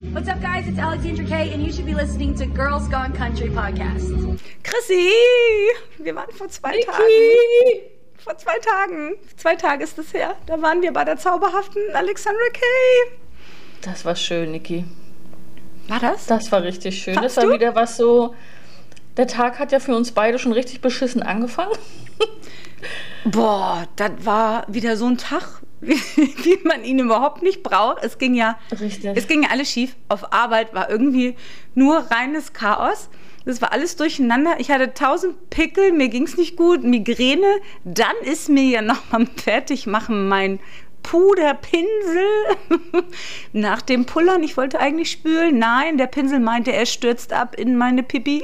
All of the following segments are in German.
What's up, guys? It's Alexandra Kay, and you should be listening to Girls Gone Country podcast. Chrissy, wir waren vor 2 Tagen. Vor 2 Tagen. 2 Tage ist es her. Da waren wir bei der zauberhaften Alexandra Kay. Das war schön, Niki. War das? Das war richtig schön. Fandst das war du? wieder was so... Der Tag hat ja für uns beide schon richtig beschissen angefangen. Boah, das war wieder so ein Tag, wie man ihn überhaupt nicht braucht. Es ging ja alles schief. Auf Arbeit war irgendwie nur reines Chaos. Das war alles durcheinander. Ich hatte 1000 Pickel, mir ging es nicht gut, Migräne. Dann ist mir ja noch am Fertigmachen mein Puderpinsel nach dem Pullern. Ich wollte eigentlich spülen. Nein, der Pinsel meinte, er stürzt ab in meine Pipi.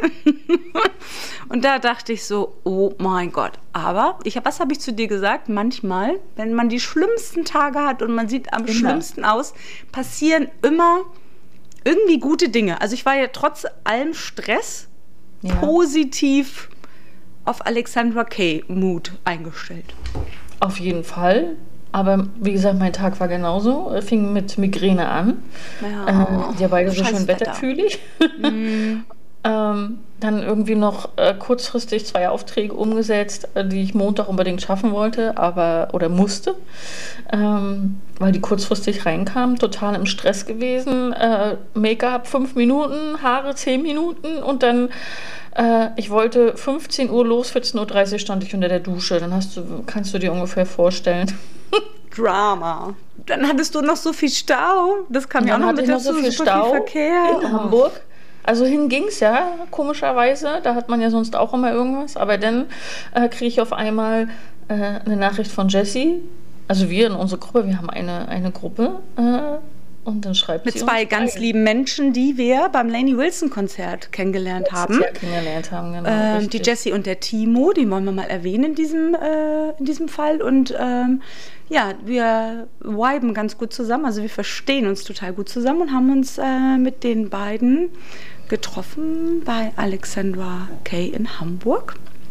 Und da dachte ich so, oh mein Gott. Aber, was habe ich zu dir gesagt? Manchmal, wenn man die schlimmsten Tage hat und man sieht am schlimmsten aus, passieren immer irgendwie gute Dinge. Also ich war ja trotz allem Stress positiv auf Alexandra Kay Mood eingestellt. Auf jeden Fall. Aber wie gesagt, mein Tag war genauso. Fing mit Migräne an. Ja, beide so schön wetterfühlig. Dann irgendwie noch kurzfristig 2 Aufträge umgesetzt, die ich Montag unbedingt schaffen wollte, oder musste, weil die kurzfristig reinkamen. Total im Stress gewesen. Make-up 5 Minuten, Haare 10 Minuten und dann ich wollte 15 Uhr los, 14:30 Uhr stand ich unter der Dusche. Dann kannst du dir ungefähr vorstellen. Drama. Dann hattest du noch so viel Stau. Das kam ja auch noch mit dazu, so viel Stau Verkehr in Hamburg. Also hin ging's ja, komischerweise. Da hat man ja sonst auch immer irgendwas. Aber dann kriege ich auf einmal eine Nachricht von Jessie. Also wir in unserer Gruppe, wir haben eine Gruppe. Und dann schreibt mit 2 ganz lieben Menschen, die wir beim Lainey Wilson Konzert kennengelernt haben. Genau, die Jessie und der Timo, die wollen wir mal erwähnen in diesem Fall. Und wir viben ganz gut zusammen. Also wir verstehen uns total gut zusammen und haben uns mit den beiden getroffen bei Alexandra Kay in Hamburg.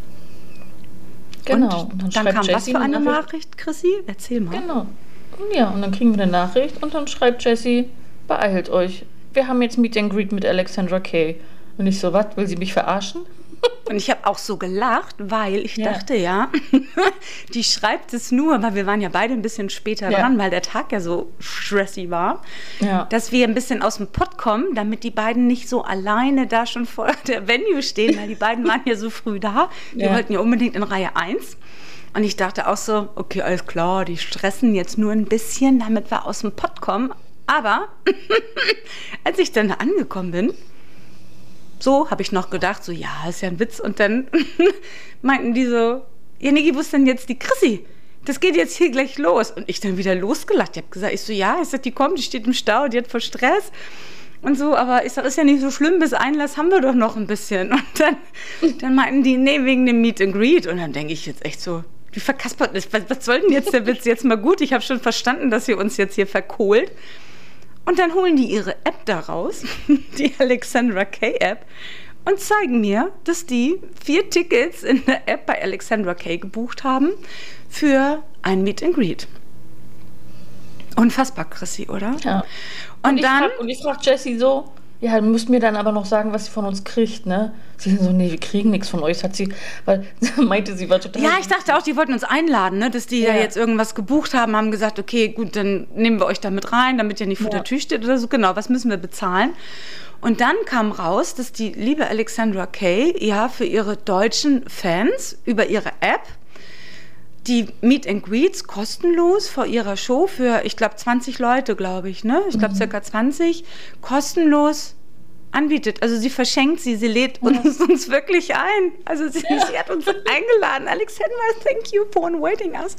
Genau. Und dann kam was für eine Nachricht, Chrissy? Erzähl mal. Genau. Ja, und dann kriegen wir eine Nachricht und dann schreibt Jessie, beeilt euch. Wir haben jetzt Meet and Greet mit Alexandra Kay. Und ich so, was, will sie mich verarschen? Und ich habe auch so gelacht, weil ich dachte die schreibt es nur, weil wir waren ja beide ein bisschen später dran, weil der Tag ja so stressy war, dass wir ein bisschen aus dem Pott kommen, damit die beiden nicht so alleine da schon vor der Venue stehen, weil die beiden waren ja so früh da. Die wollten ja unbedingt in Reihe 1. Und ich dachte auch so, okay, alles klar, die stressen jetzt nur ein bisschen, damit wir aus dem Pott kommen. Aber als ich dann angekommen bin, so habe ich noch gedacht, so ja, ist ja ein Witz. Und dann meinten die so, ja Niki, wo ist denn jetzt die Chrissy? Das geht jetzt hier gleich los. Und ich dann wieder losgelacht. Ich habe gesagt, die kommt, die steht im Stau, die hat voll Stress. Und so, aber ich sage, ist ja nicht so schlimm, bis Einlass haben wir doch noch ein bisschen. Und dann meinten die, nee, wegen dem Meet and Greet. Und dann denke ich jetzt echt so, wie verkaspert ist, was soll denn jetzt der Witz? Jetzt mal gut, ich habe schon verstanden, dass ihr uns jetzt hier verkohlt. Und dann holen die ihre App da raus, die Alexandra Kay App, und zeigen mir, dass die 4 Tickets in der App bei Alexandra Kay gebucht haben für ein Meet and Greet. Unfassbar, Chrissy, oder? Ja. Und ich frage Jessie so, ja, du musst mir dann aber noch sagen, was sie von uns kriegt, ne? Sie sind so, nee, wir kriegen nichts von euch, meinte sie, war total... Ja, ich dachte auch, die wollten uns einladen, ne? Dass die ja jetzt irgendwas gebucht haben gesagt, okay, gut, dann nehmen wir euch da mit rein, damit ihr nicht vor der Tür steht oder so. Genau, was müssen wir bezahlen? Und dann kam raus, dass die liebe Alexandra Kay für ihre deutschen Fans über ihre App die Meet and Greets kostenlos vor ihrer Show für, ich glaube, 20 Leute, glaube ich, ne? Ich glaube, circa 20, kostenlos anbietet. Also sie verschenkt sie lädt uns wirklich ein. Also sie hat uns eingeladen. Alexandra, thank you for inviting us.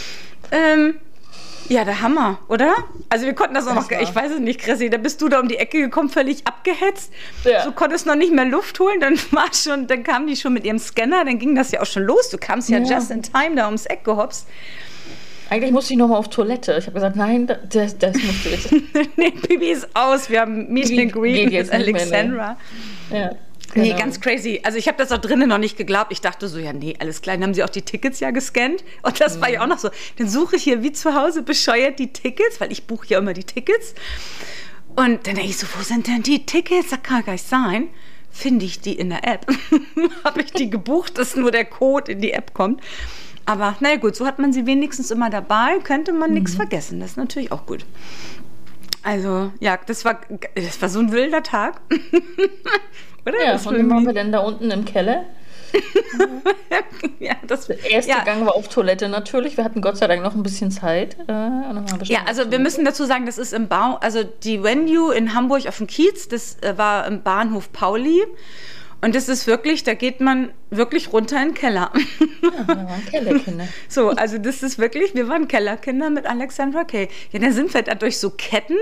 Ja, der Hammer, oder? Also wir konnten das auch noch, ich weiß es nicht, Chrissy, da bist du da um die Ecke gekommen, völlig abgehetzt. Ja. Du konntest noch nicht mehr Luft holen, dann kamen die schon mit ihrem Scanner, dann ging das ja auch schon los. Du kamst ja just in time da ums Eck gehopst. Eigentlich musste ich noch mal auf Toilette. Ich habe gesagt, nein, das musst du jetzt. Nee, Bibi ist aus, wir haben Meet and Greet mit Alexandra. Mehr, ne? Ja. Genau. Nee, ganz crazy. Also ich habe das auch drinnen noch nicht geglaubt. Ich dachte so, ja nee, alles klar. Dann haben sie auch die Tickets ja gescannt. Und das war ja auch noch so. Dann suche ich hier wie zu Hause bescheuert die Tickets, weil ich buche ja immer die Tickets. Und dann denke ich so, wo sind denn die Tickets? Das kann gar nicht sein. Finde ich die in der App. Habe ich die gebucht, dass nur der Code in die App kommt. Aber naja gut, so hat man sie wenigstens immer dabei, könnte man nichts vergessen. Das ist natürlich auch gut. Also ja, das war so ein wilder Tag. Oder? Ja, und dann waren wir denn da unten im Keller? Ja, der erste Gang war auf Toilette natürlich. Wir hatten Gott sei Dank noch ein bisschen Zeit. Ja, also wir müssen dazu sagen, das ist im Bau, also die Venue in Hamburg auf dem Kiez, das war im Bahnhof Pauli. Und das ist wirklich, da geht man wirklich runter in den Keller. Ja, wir waren Kellerkinder. So, also das ist wirklich, wir waren Kellerkinder mit Alexandra Kay. Ja, dann sind wir da durch so Ketten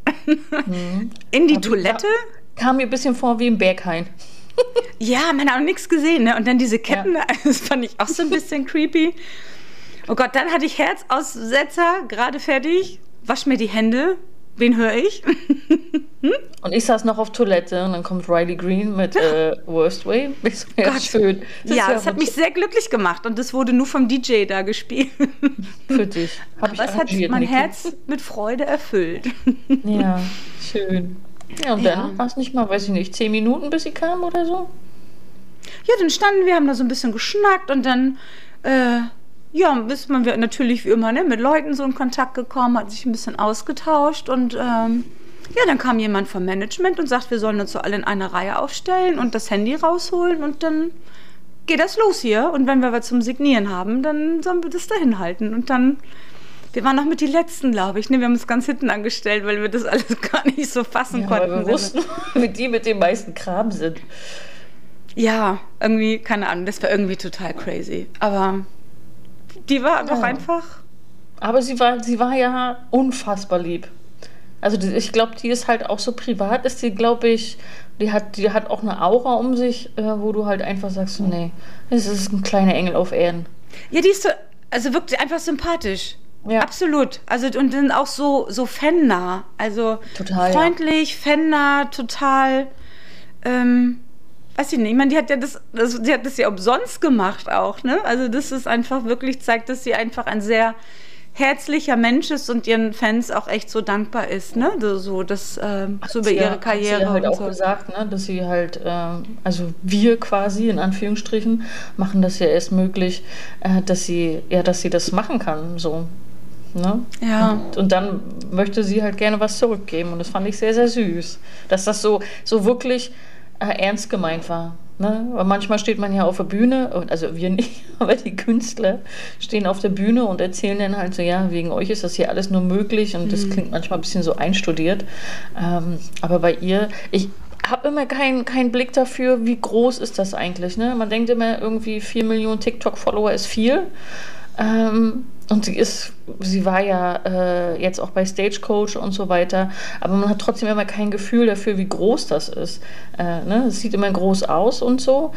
in die Toilette. Kam mir ein bisschen vor wie im Berghain. Ja, man hat auch nichts gesehen, ne? Und dann diese Ketten, das fand ich auch so ein bisschen creepy. Oh Gott, dann hatte ich Herzaussetzer, gerade fertig, wasch mir die Hände. Wen höre ich? Und ich saß noch auf Toilette und dann kommt Riley Green mit Worst Way. Das war ja schön. Das hat mich sehr glücklich gemacht und das wurde nur vom DJ da gespielt. Für dich. Aber es hat mein Herz mit Freude erfüllt. Ja, schön. Ja, und dann war es nicht mal, weiß ich nicht, 10 Minuten, bis sie kam oder so? Ja, dann standen wir, haben da so ein bisschen geschnackt und dann ist man natürlich wie immer mit Leuten so in Kontakt gekommen, hat sich ein bisschen ausgetauscht und dann kam jemand vom Management und sagt, wir sollen uns so alle in eine Reihe aufstellen und das Handy rausholen und dann geht das los hier und wenn wir was zum Signieren haben, dann sollen wir das dahin halten und dann, wir waren noch mit die Letzten, glaube ich, wir haben uns ganz hinten angestellt, weil wir das alles gar nicht so fassen konnten. Weil wir wussten, mit dem meisten Kram sind. Ja, irgendwie, keine Ahnung, das war irgendwie total crazy, aber die war doch einfach... Aber sie war ja unfassbar lieb. Also ich glaube, die ist halt auch so privat, ist die, glaube ich, die hat auch eine Aura um sich, wo du halt einfach sagst, nee, das ist ein kleiner Engel auf Erden. Ja, die ist so, also wirklich einfach sympathisch. Ja. Absolut. Also und dann auch so fannah. Also total, freundlich, fannah, total, weiß ich nicht, ich meine, die hat das ja umsonst gemacht auch, ne? Also das ist einfach wirklich, zeigt, dass sie einfach ein sehr herzlicher Mensch ist und ihren Fans auch echt so dankbar ist, ne? So das so über ihre Karriere. Hat sie halt und auch so gesagt, ne, dass sie halt, also wir quasi in Anführungsstrichen machen das ja erst möglich, dass sie das machen kann, so. Ne? Ja. Und dann möchte sie halt gerne was zurückgeben und das fand ich sehr, sehr süß, dass das so wirklich ernst gemeint war. Ne? Weil manchmal steht man ja auf der Bühne, also wir nicht, aber die Künstler stehen auf der Bühne und erzählen dann halt so, ja, wegen euch ist das hier alles nur möglich und das klingt manchmal ein bisschen so einstudiert. Aber bei ihr, ich habe immer keinen Blick dafür, wie groß ist das eigentlich. Ne? Man denkt immer irgendwie 4 Millionen TikTok-Follower ist viel. Und sie war ja jetzt auch bei Stagecoach und so weiter, aber man hat trotzdem immer kein Gefühl dafür, wie groß das ist. Ne? Es sieht immer groß aus und so,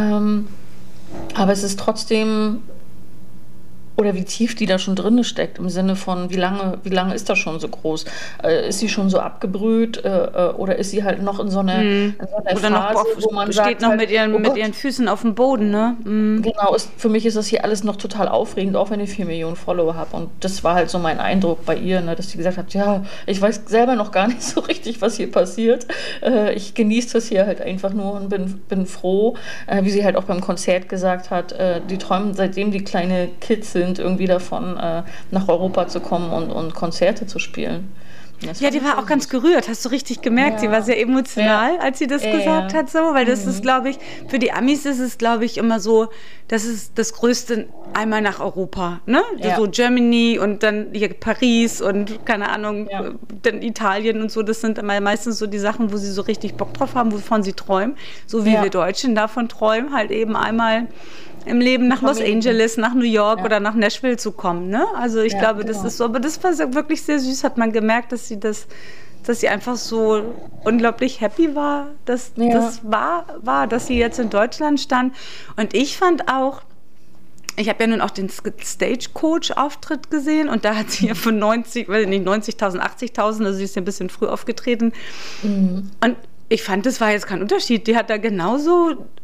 aber es ist trotzdem, oder wie tief die da schon drin steckt, im Sinne von, wie lange ist das schon so groß? Ist sie schon so abgebrüht oder ist sie halt noch in so einer Phase, noch, wo man steht sagt, noch mit ihren Füßen auf dem Boden, ne? Genau, für mich ist das hier alles noch total aufregend, auch wenn ich 4 Millionen Follower habe. Und das war halt so mein Eindruck bei ihr, ne, dass sie gesagt hat, ja, ich weiß selber noch gar nicht so richtig, was hier passiert. Ich genieße das hier halt einfach nur und bin froh, wie sie halt auch beim Konzert gesagt hat, die träumen, seitdem die kleine Kids sind, irgendwie davon, nach Europa zu kommen und Konzerte zu spielen. Ja, die war auch ganz gerührt, hast du richtig gemerkt. Sie war sehr emotional, als sie das gesagt hat, so, weil das ist, glaube ich, für die Amis ist es, glaube ich, immer so, das ist das Größte einmal nach Europa, ne? Ja. So Germany und dann hier Paris und keine Ahnung, dann Italien und so, das sind immer meistens so die Sachen, wo sie so richtig Bock drauf haben, wovon sie träumen, so wie wir Deutschen davon träumen, halt eben einmal im Leben nach Los Angeles, nach New York oder nach Nashville zu kommen, ne? Also ich glaube, das ist so, aber das war wirklich sehr süß, hat man gemerkt, dass sie einfach so unglaublich happy war, dass das war, dass sie jetzt in Deutschland stand. Und ich fand auch, ich habe ja nun auch den Stagecoach-Auftritt gesehen und da hat sie ja von 90.000, 80.000, also sie ist ja ein bisschen früh aufgetreten. Und ich fand, das war jetzt kein Unterschied. Die hat da genauso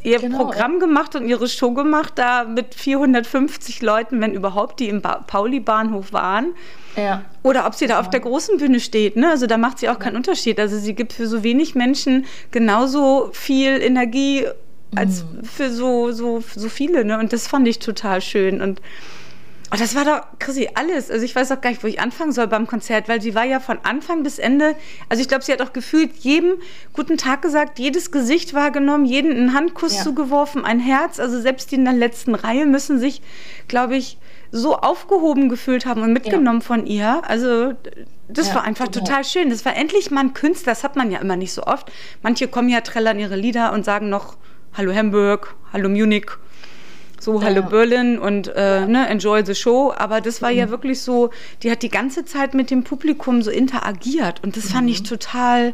ihr Programm gemacht und ihre Show gemacht, da mit 450 Leuten, wenn überhaupt, die im Pauli-Bahnhof waren. Ja. Oder ob sie da auf der großen Bühne steht, ne? Also da macht sie auch keinen Unterschied. Also sie gibt für so wenig Menschen genauso viel Energie als für so viele, ne? Und das fand ich total schön. Und das war doch, Chrissy, alles. Also ich weiß auch gar nicht, wo ich anfangen soll beim Konzert, weil sie war ja von Anfang bis Ende, also ich glaube, sie hat auch gefühlt jedem guten Tag gesagt, jedes Gesicht wahrgenommen, jeden einen Handkuss zugeworfen, ein Herz. Also selbst die in der letzten Reihe müssen sich, glaube ich, so aufgehoben gefühlt haben und mitgenommen von ihr. Also das war einfach total schön. Das war endlich mal ein Künstler, das hat man ja immer nicht so oft. Manche kommen ja, trällern ihre Lieder und sagen noch, hallo Hamburg, hallo Munich, so hallo Berlin und enjoy the show. Aber das war ja wirklich so, die hat die ganze Zeit mit dem Publikum so interagiert und das fand ich total...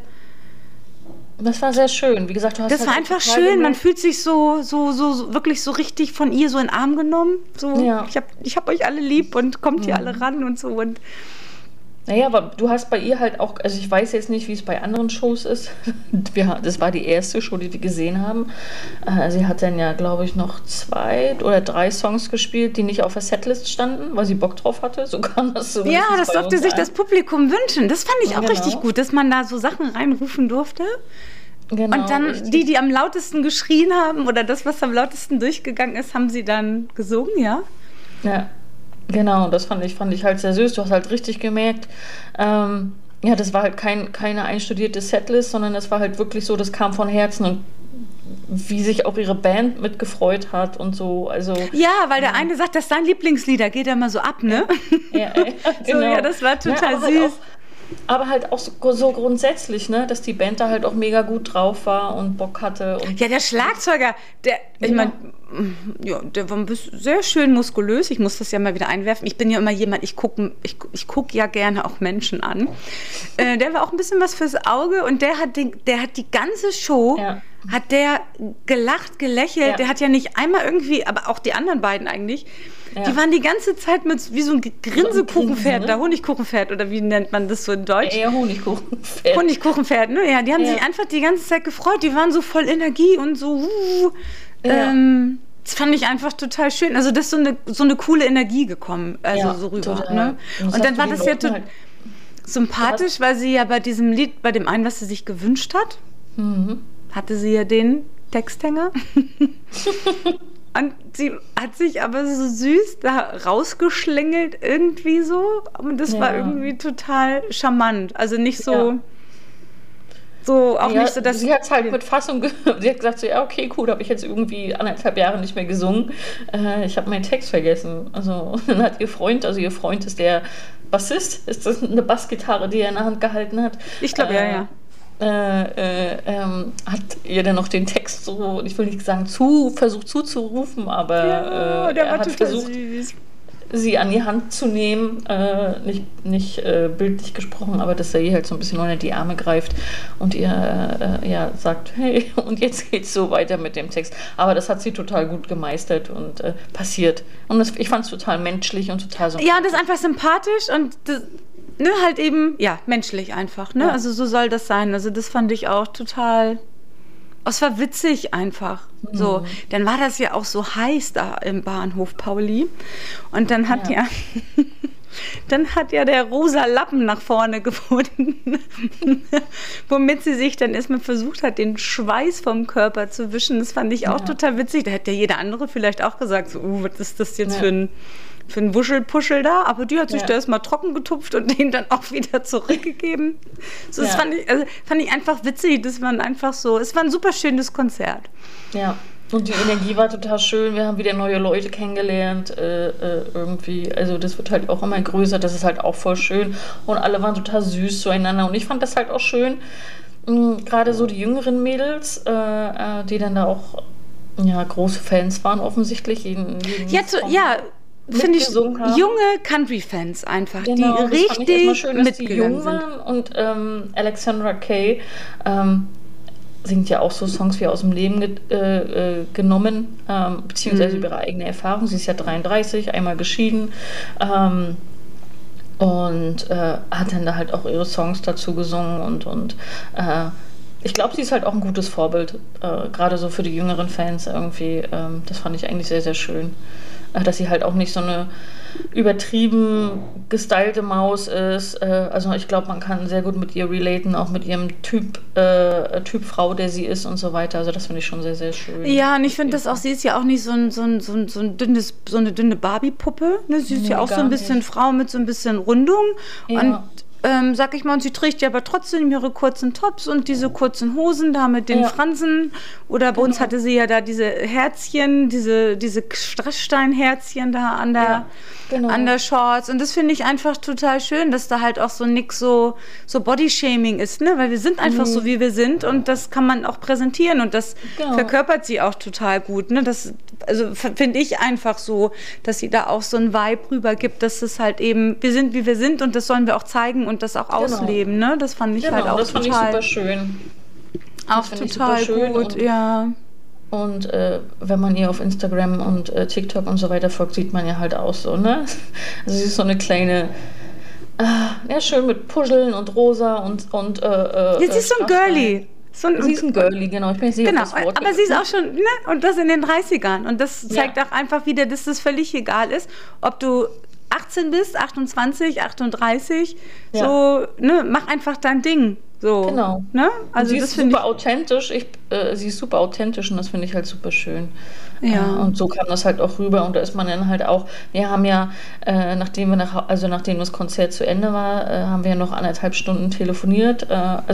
Das war sehr schön. Wie gesagt, du hast das war einfach schön. Gemerkt. Man fühlt sich so wirklich so richtig von ihr so in den Arm genommen. So, ich hab euch alle lieb und kommt hier alle ran und so. Und naja, aber du hast bei ihr halt auch, also ich weiß jetzt nicht, wie es bei anderen Shows ist. Das war die erste Show, die wir gesehen haben. Sie hat dann ja, glaube ich, noch 2 oder 3 Songs gespielt, die nicht auf der Setlist standen, weil sie Bock drauf hatte. So kam das so. Ja, das durfte sich das Publikum wünschen. Das fand ich auch richtig gut, dass man da so Sachen reinrufen durfte. Genau, und dann die am lautesten geschrien haben oder das, was am lautesten durchgegangen ist, haben sie dann gesungen, ja? Ja, genau, das fand ich halt sehr süß. Du hast halt richtig gemerkt, das war halt keine einstudierte Setlist, sondern das war halt wirklich so, das kam von Herzen und wie sich auch ihre Band mitgefreut hat und so. Also, ja, weil der eine sagt, das ist dein Lieblingslieder, geht ja mal so ab, ne? Ja, genau. So, ja, das war total süß. Aber halt auch so grundsätzlich, ne, dass die Band da halt auch mega gut drauf war und Bock hatte. Und ja, der Schlagzeuger, ich meine, der war sehr schön muskulös. Ich muss das ja mal wieder einwerfen. Ich bin ja immer jemand, ich guck ja gerne auch Menschen an. Der war auch ein bisschen was fürs Auge und der hat die ganze Show, hat der gelacht, gelächelt. Der hat ja nicht einmal irgendwie, aber auch die anderen beiden eigentlich, die waren die ganze Zeit mit wie so ein Grinsekuchenpferd, oder Honigkuchenpferd, oder wie nennt man das so in Deutsch? Eher Honigkuchenpferd. Honigkuchenpferd, ne? Ja, die haben sich einfach die ganze Zeit gefreut. Die waren so voll Energie und so. Das fand ich einfach total schön. Also das ist so eine coole Energie gekommen, also so rüber. Total. Ne? Und dann war das ja sympathisch, weil sie ja bei diesem Lied, bei dem einen, was sie sich gewünscht hat, hatte sie ja den Texthänger. Und sie hat sich aber so süß da rausgeschlängelt irgendwie so. Und das war irgendwie total charmant. Also nicht so... So, auch nicht so, dass sie hat es halt mit Fassung sie hat gesagt, so, ja, okay, cool, habe ich jetzt irgendwie 1,5 Jahre nicht mehr gesungen. Ich habe meinen Text vergessen. Also dann hat ihr Freund ist der Bassist, ist das eine Bassgitarre, die er in der Hand gehalten hat? Ich glaube, ja. Hat ihr dann noch den Text so, ich will nicht sagen versucht zuzurufen, aber er hat versucht, süß. Sie an die Hand zu nehmen, nicht bildlich gesprochen, aber dass er ihr halt so ein bisschen unter die Arme greift und ihr sagt, hey, und jetzt geht's so weiter mit dem Text. Aber das hat sie total gut gemeistert und passiert. Und ich fand es total menschlich und total sympathisch. Ja, das ist einfach sympathisch und das, ne, halt eben, menschlich einfach, ne? Ja. Also so soll das sein. Also das fand ich auch total... Es war witzig einfach. So, dann war das ja auch so heiß da im Bahnhof Pauli. Und dann hat dann hat ja der rosa Lappen nach vorne gefunden, womit sie sich dann erstmal versucht hat, den Schweiß vom Körper zu wischen. Das fand ich auch total witzig. Da hätte ja jeder andere vielleicht auch gesagt, so, was ist das jetzt für ein Wuschelpuschel da, aber die hat sich da erstmal trocken getupft und den dann auch wieder zurückgegeben. So, das fand ich einfach witzig, das war einfach so, es war ein super schönes Konzert. Ja, und die Energie war total schön, wir haben wieder neue Leute kennengelernt, irgendwie, also das wird halt auch immer größer, das ist halt auch voll schön und alle waren total süß zueinander und ich fand das halt auch schön, gerade so die jüngeren Mädels, die dann da auch große Fans waren offensichtlich. Finde ich junge Country-Fans einfach, genau, die richtig schön, mitgegangen sind. Und Alexandra Kay singt ja auch so Songs wie aus dem Leben genommen, beziehungsweise über ihre eigene Erfahrung. Sie ist ja 33, einmal geschieden und hat dann da halt auch ihre Songs dazu gesungen und ich glaube, sie ist halt auch ein gutes Vorbild, gerade so für die jüngeren Fans irgendwie. Das fand ich eigentlich sehr, sehr schön. Dass sie halt auch nicht so eine übertrieben gestylte Maus ist. Also ich glaube, man kann sehr gut mit ihr relaten, auch mit ihrem Typ Frau, der sie ist und so weiter. Also das finde ich schon sehr, sehr schön. Ja, und ich finde das auch, sie ist ja auch nicht so eine dünne Barbie-Puppe. Ne? Sie ist ja auch so ein bisschen nicht. Frau mit so ein bisschen Rundung. Ja. Und sag ich mal, und sie trägt ja aber trotzdem ihre kurzen Tops und diese kurzen Hosen da mit den Fransen. Oder bei uns hatte sie ja da diese Herzchen, diese Strasssteinherzchen da an der Shorts. Und das finde ich einfach total schön, dass da halt auch so nix so Bodyshaming ist, ne? Weil wir sind einfach so, wie wir sind und das kann man auch präsentieren und das verkörpert sie auch total gut, ne? Das, also finde ich einfach so, dass sie da auch so ein Vibe rübergibt, dass es halt eben, wir sind, wie wir sind und das sollen wir auch zeigen und das auch ausleben, ne? Das fand ich halt auch das total... Das fand ich super schön. Auch total gut, ja. Und wenn man ihr auf Instagram und TikTok und so weiter folgt, sieht man ja halt auch so, ne? Also sie ist so eine kleine, schön mit Puscheln und rosa und sie ist so ein Girlie. Sie ist ein Girlie, genau. Ich bin nicht sicher, genau, aber sie ist auch schon, ne? Und das in den 30ern. Und das zeigt auch einfach wieder, dass das völlig egal ist, ob du 18 bist, 28, 38, so, ne? Mach einfach dein Ding. So, genau. Ne? Also sie ist super authentisch. Sie ist super authentisch und das finde ich halt super schön. Ja. Und so kam das halt auch rüber und da ist man dann halt auch, wir haben ja, nachdem das Konzert zu Ende war, haben wir ja noch 1,5 Stunden telefoniert,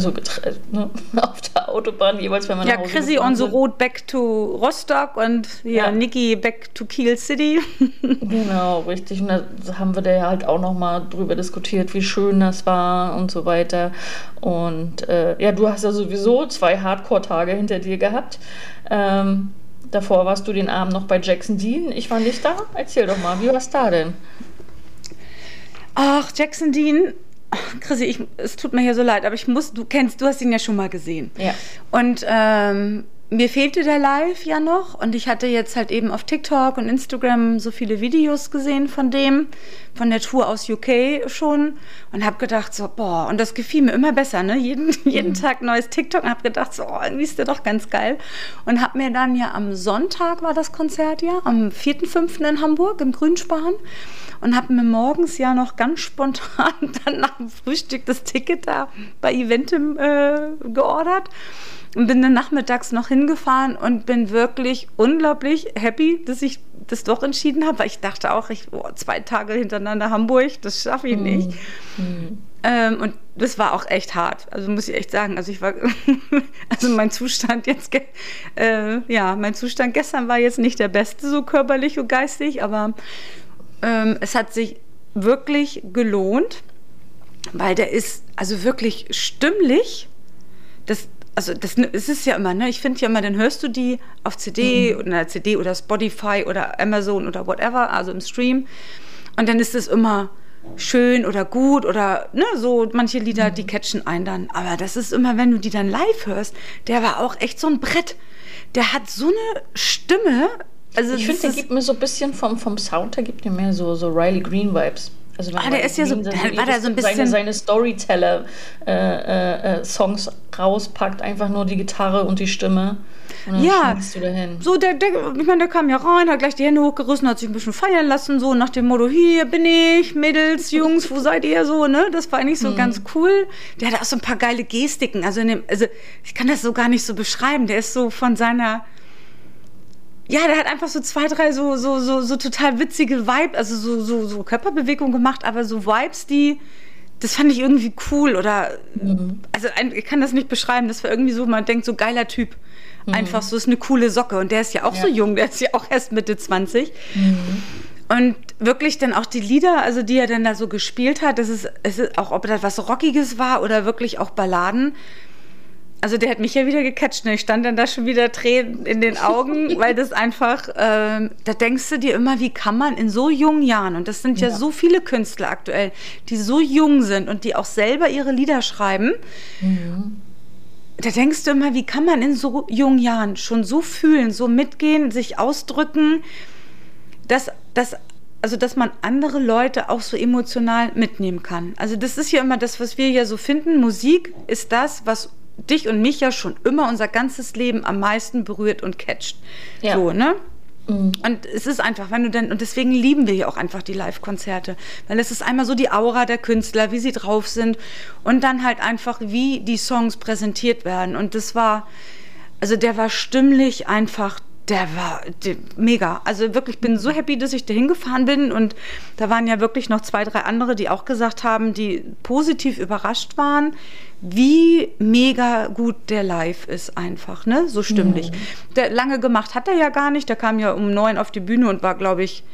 auf der Autobahn jeweils, wenn man nach Hause Chrissy on the road back to Rostock und Niki back to Kiel City. Genau, richtig. Und da haben wir da ja halt auch nochmal drüber diskutiert, wie schön das war und so weiter. Und du hast ja sowieso 2 Hardcore-Tage hinter dir gehabt. Davor warst du den Abend noch bei Jackson Dean. Ich war nicht da. Erzähl doch mal, wie war's da denn? Ach, Jackson Dean. Ach, Chrissy, es tut mir hier so leid, aber du hast ihn ja schon mal gesehen. Ja. Und mir fehlte der Live ja noch und ich hatte jetzt halt eben auf TikTok und Instagram so viele Videos gesehen von der Tour aus UK schon und habe gedacht so, boah, und das gefiel mir immer besser, ne? Jeden Tag neues TikTok und habe gedacht so, irgendwie ist der doch ganz geil und habe mir dann ja am Sonntag war das Konzert ja, am 4.5. in Hamburg im Grünspan und habe mir morgens ja noch ganz spontan dann nach dem Frühstück das Ticket da bei Eventim geordert. Und bin dann nachmittags noch hingefahren und bin wirklich unglaublich happy, dass ich das doch entschieden habe, weil ich dachte auch, 2 Tage hintereinander Hamburg, das schaffe ich nicht. Und das war auch echt hart, also muss ich echt sagen. Also mein Zustand gestern war jetzt nicht der beste, so körperlich und geistig, aber es hat sich wirklich gelohnt, weil der ist also wirklich stimmlich, es ist ja immer, ne? Ich finde ja immer, dann hörst du die auf CD oder Spotify oder Amazon oder whatever, also im Stream. Und dann ist es immer schön oder gut oder ne, so manche Lieder, die catchen einen dann. Aber das ist immer, wenn du die dann live hörst, der war auch echt so ein Brett. Der hat so eine Stimme. Also ich finde, der gibt mir so ein bisschen vom Sound, der gibt mir mehr so Riley Green Vibes. Also der ist ja so, war da so ein bisschen seine Storyteller-Songs rauspackt, einfach nur die Gitarre und die Stimme. Und dann schmeißt du dahin. So der kam ja rein, hat gleich die Hände hochgerissen, hat sich ein bisschen feiern lassen, so nach dem Motto, hier bin ich, Mädels, Jungs, wo seid ihr, so, ne? Das war eigentlich so ganz cool. Der hat auch so ein paar geile Gestiken, also ich kann das so gar nicht so beschreiben, der ist so von seiner... Ja, der hat einfach so 2, 3 so total witzige Vibes, also so Körperbewegungen gemacht, aber so Vibes, das fand ich irgendwie cool oder, also ich kann das nicht beschreiben, das war irgendwie so, man denkt so geiler Typ, einfach so, ist eine coole Socke und der ist ja auch so jung, der ist ja auch erst Mitte 20 und wirklich dann auch die Lieder, also die er dann da so gespielt hat, es ist auch, ob das was Rockiges war oder wirklich auch Balladen. Also der hat mich ja wieder gecatcht, ne? Ich stand dann da schon wieder Tränen in den Augen, weil das einfach, da denkst du dir immer, wie kann man in so jungen Jahren, und das sind ja so viele Künstler aktuell, die so jung sind und die auch selber ihre Lieder schreiben, da denkst du immer, wie kann man in so jungen Jahren schon so fühlen, so mitgehen, sich ausdrücken, dass man andere Leute auch so emotional mitnehmen kann. Also das ist ja immer das, was wir ja so finden, Musik ist das, was dich und mich ja schon immer unser ganzes Leben am meisten berührt und catcht. Ja. So, ne? Und es ist einfach, und deswegen lieben wir ja auch einfach die Live-Konzerte, weil es ist einmal so die Aura der Künstler, wie sie drauf sind und dann halt einfach, wie die Songs präsentiert werden. Und das war, also der war stimmlich einfach, der war mega. Also wirklich, ich bin so happy, dass ich da hingefahren bin und da waren ja wirklich noch 2, 3 andere, die auch gesagt haben, die positiv überrascht waren, wie mega gut der live ist einfach, ne? So stimmlich. Der lange gemacht hat er ja gar nicht, der kam ja um 9 auf die Bühne und war, glaube ich,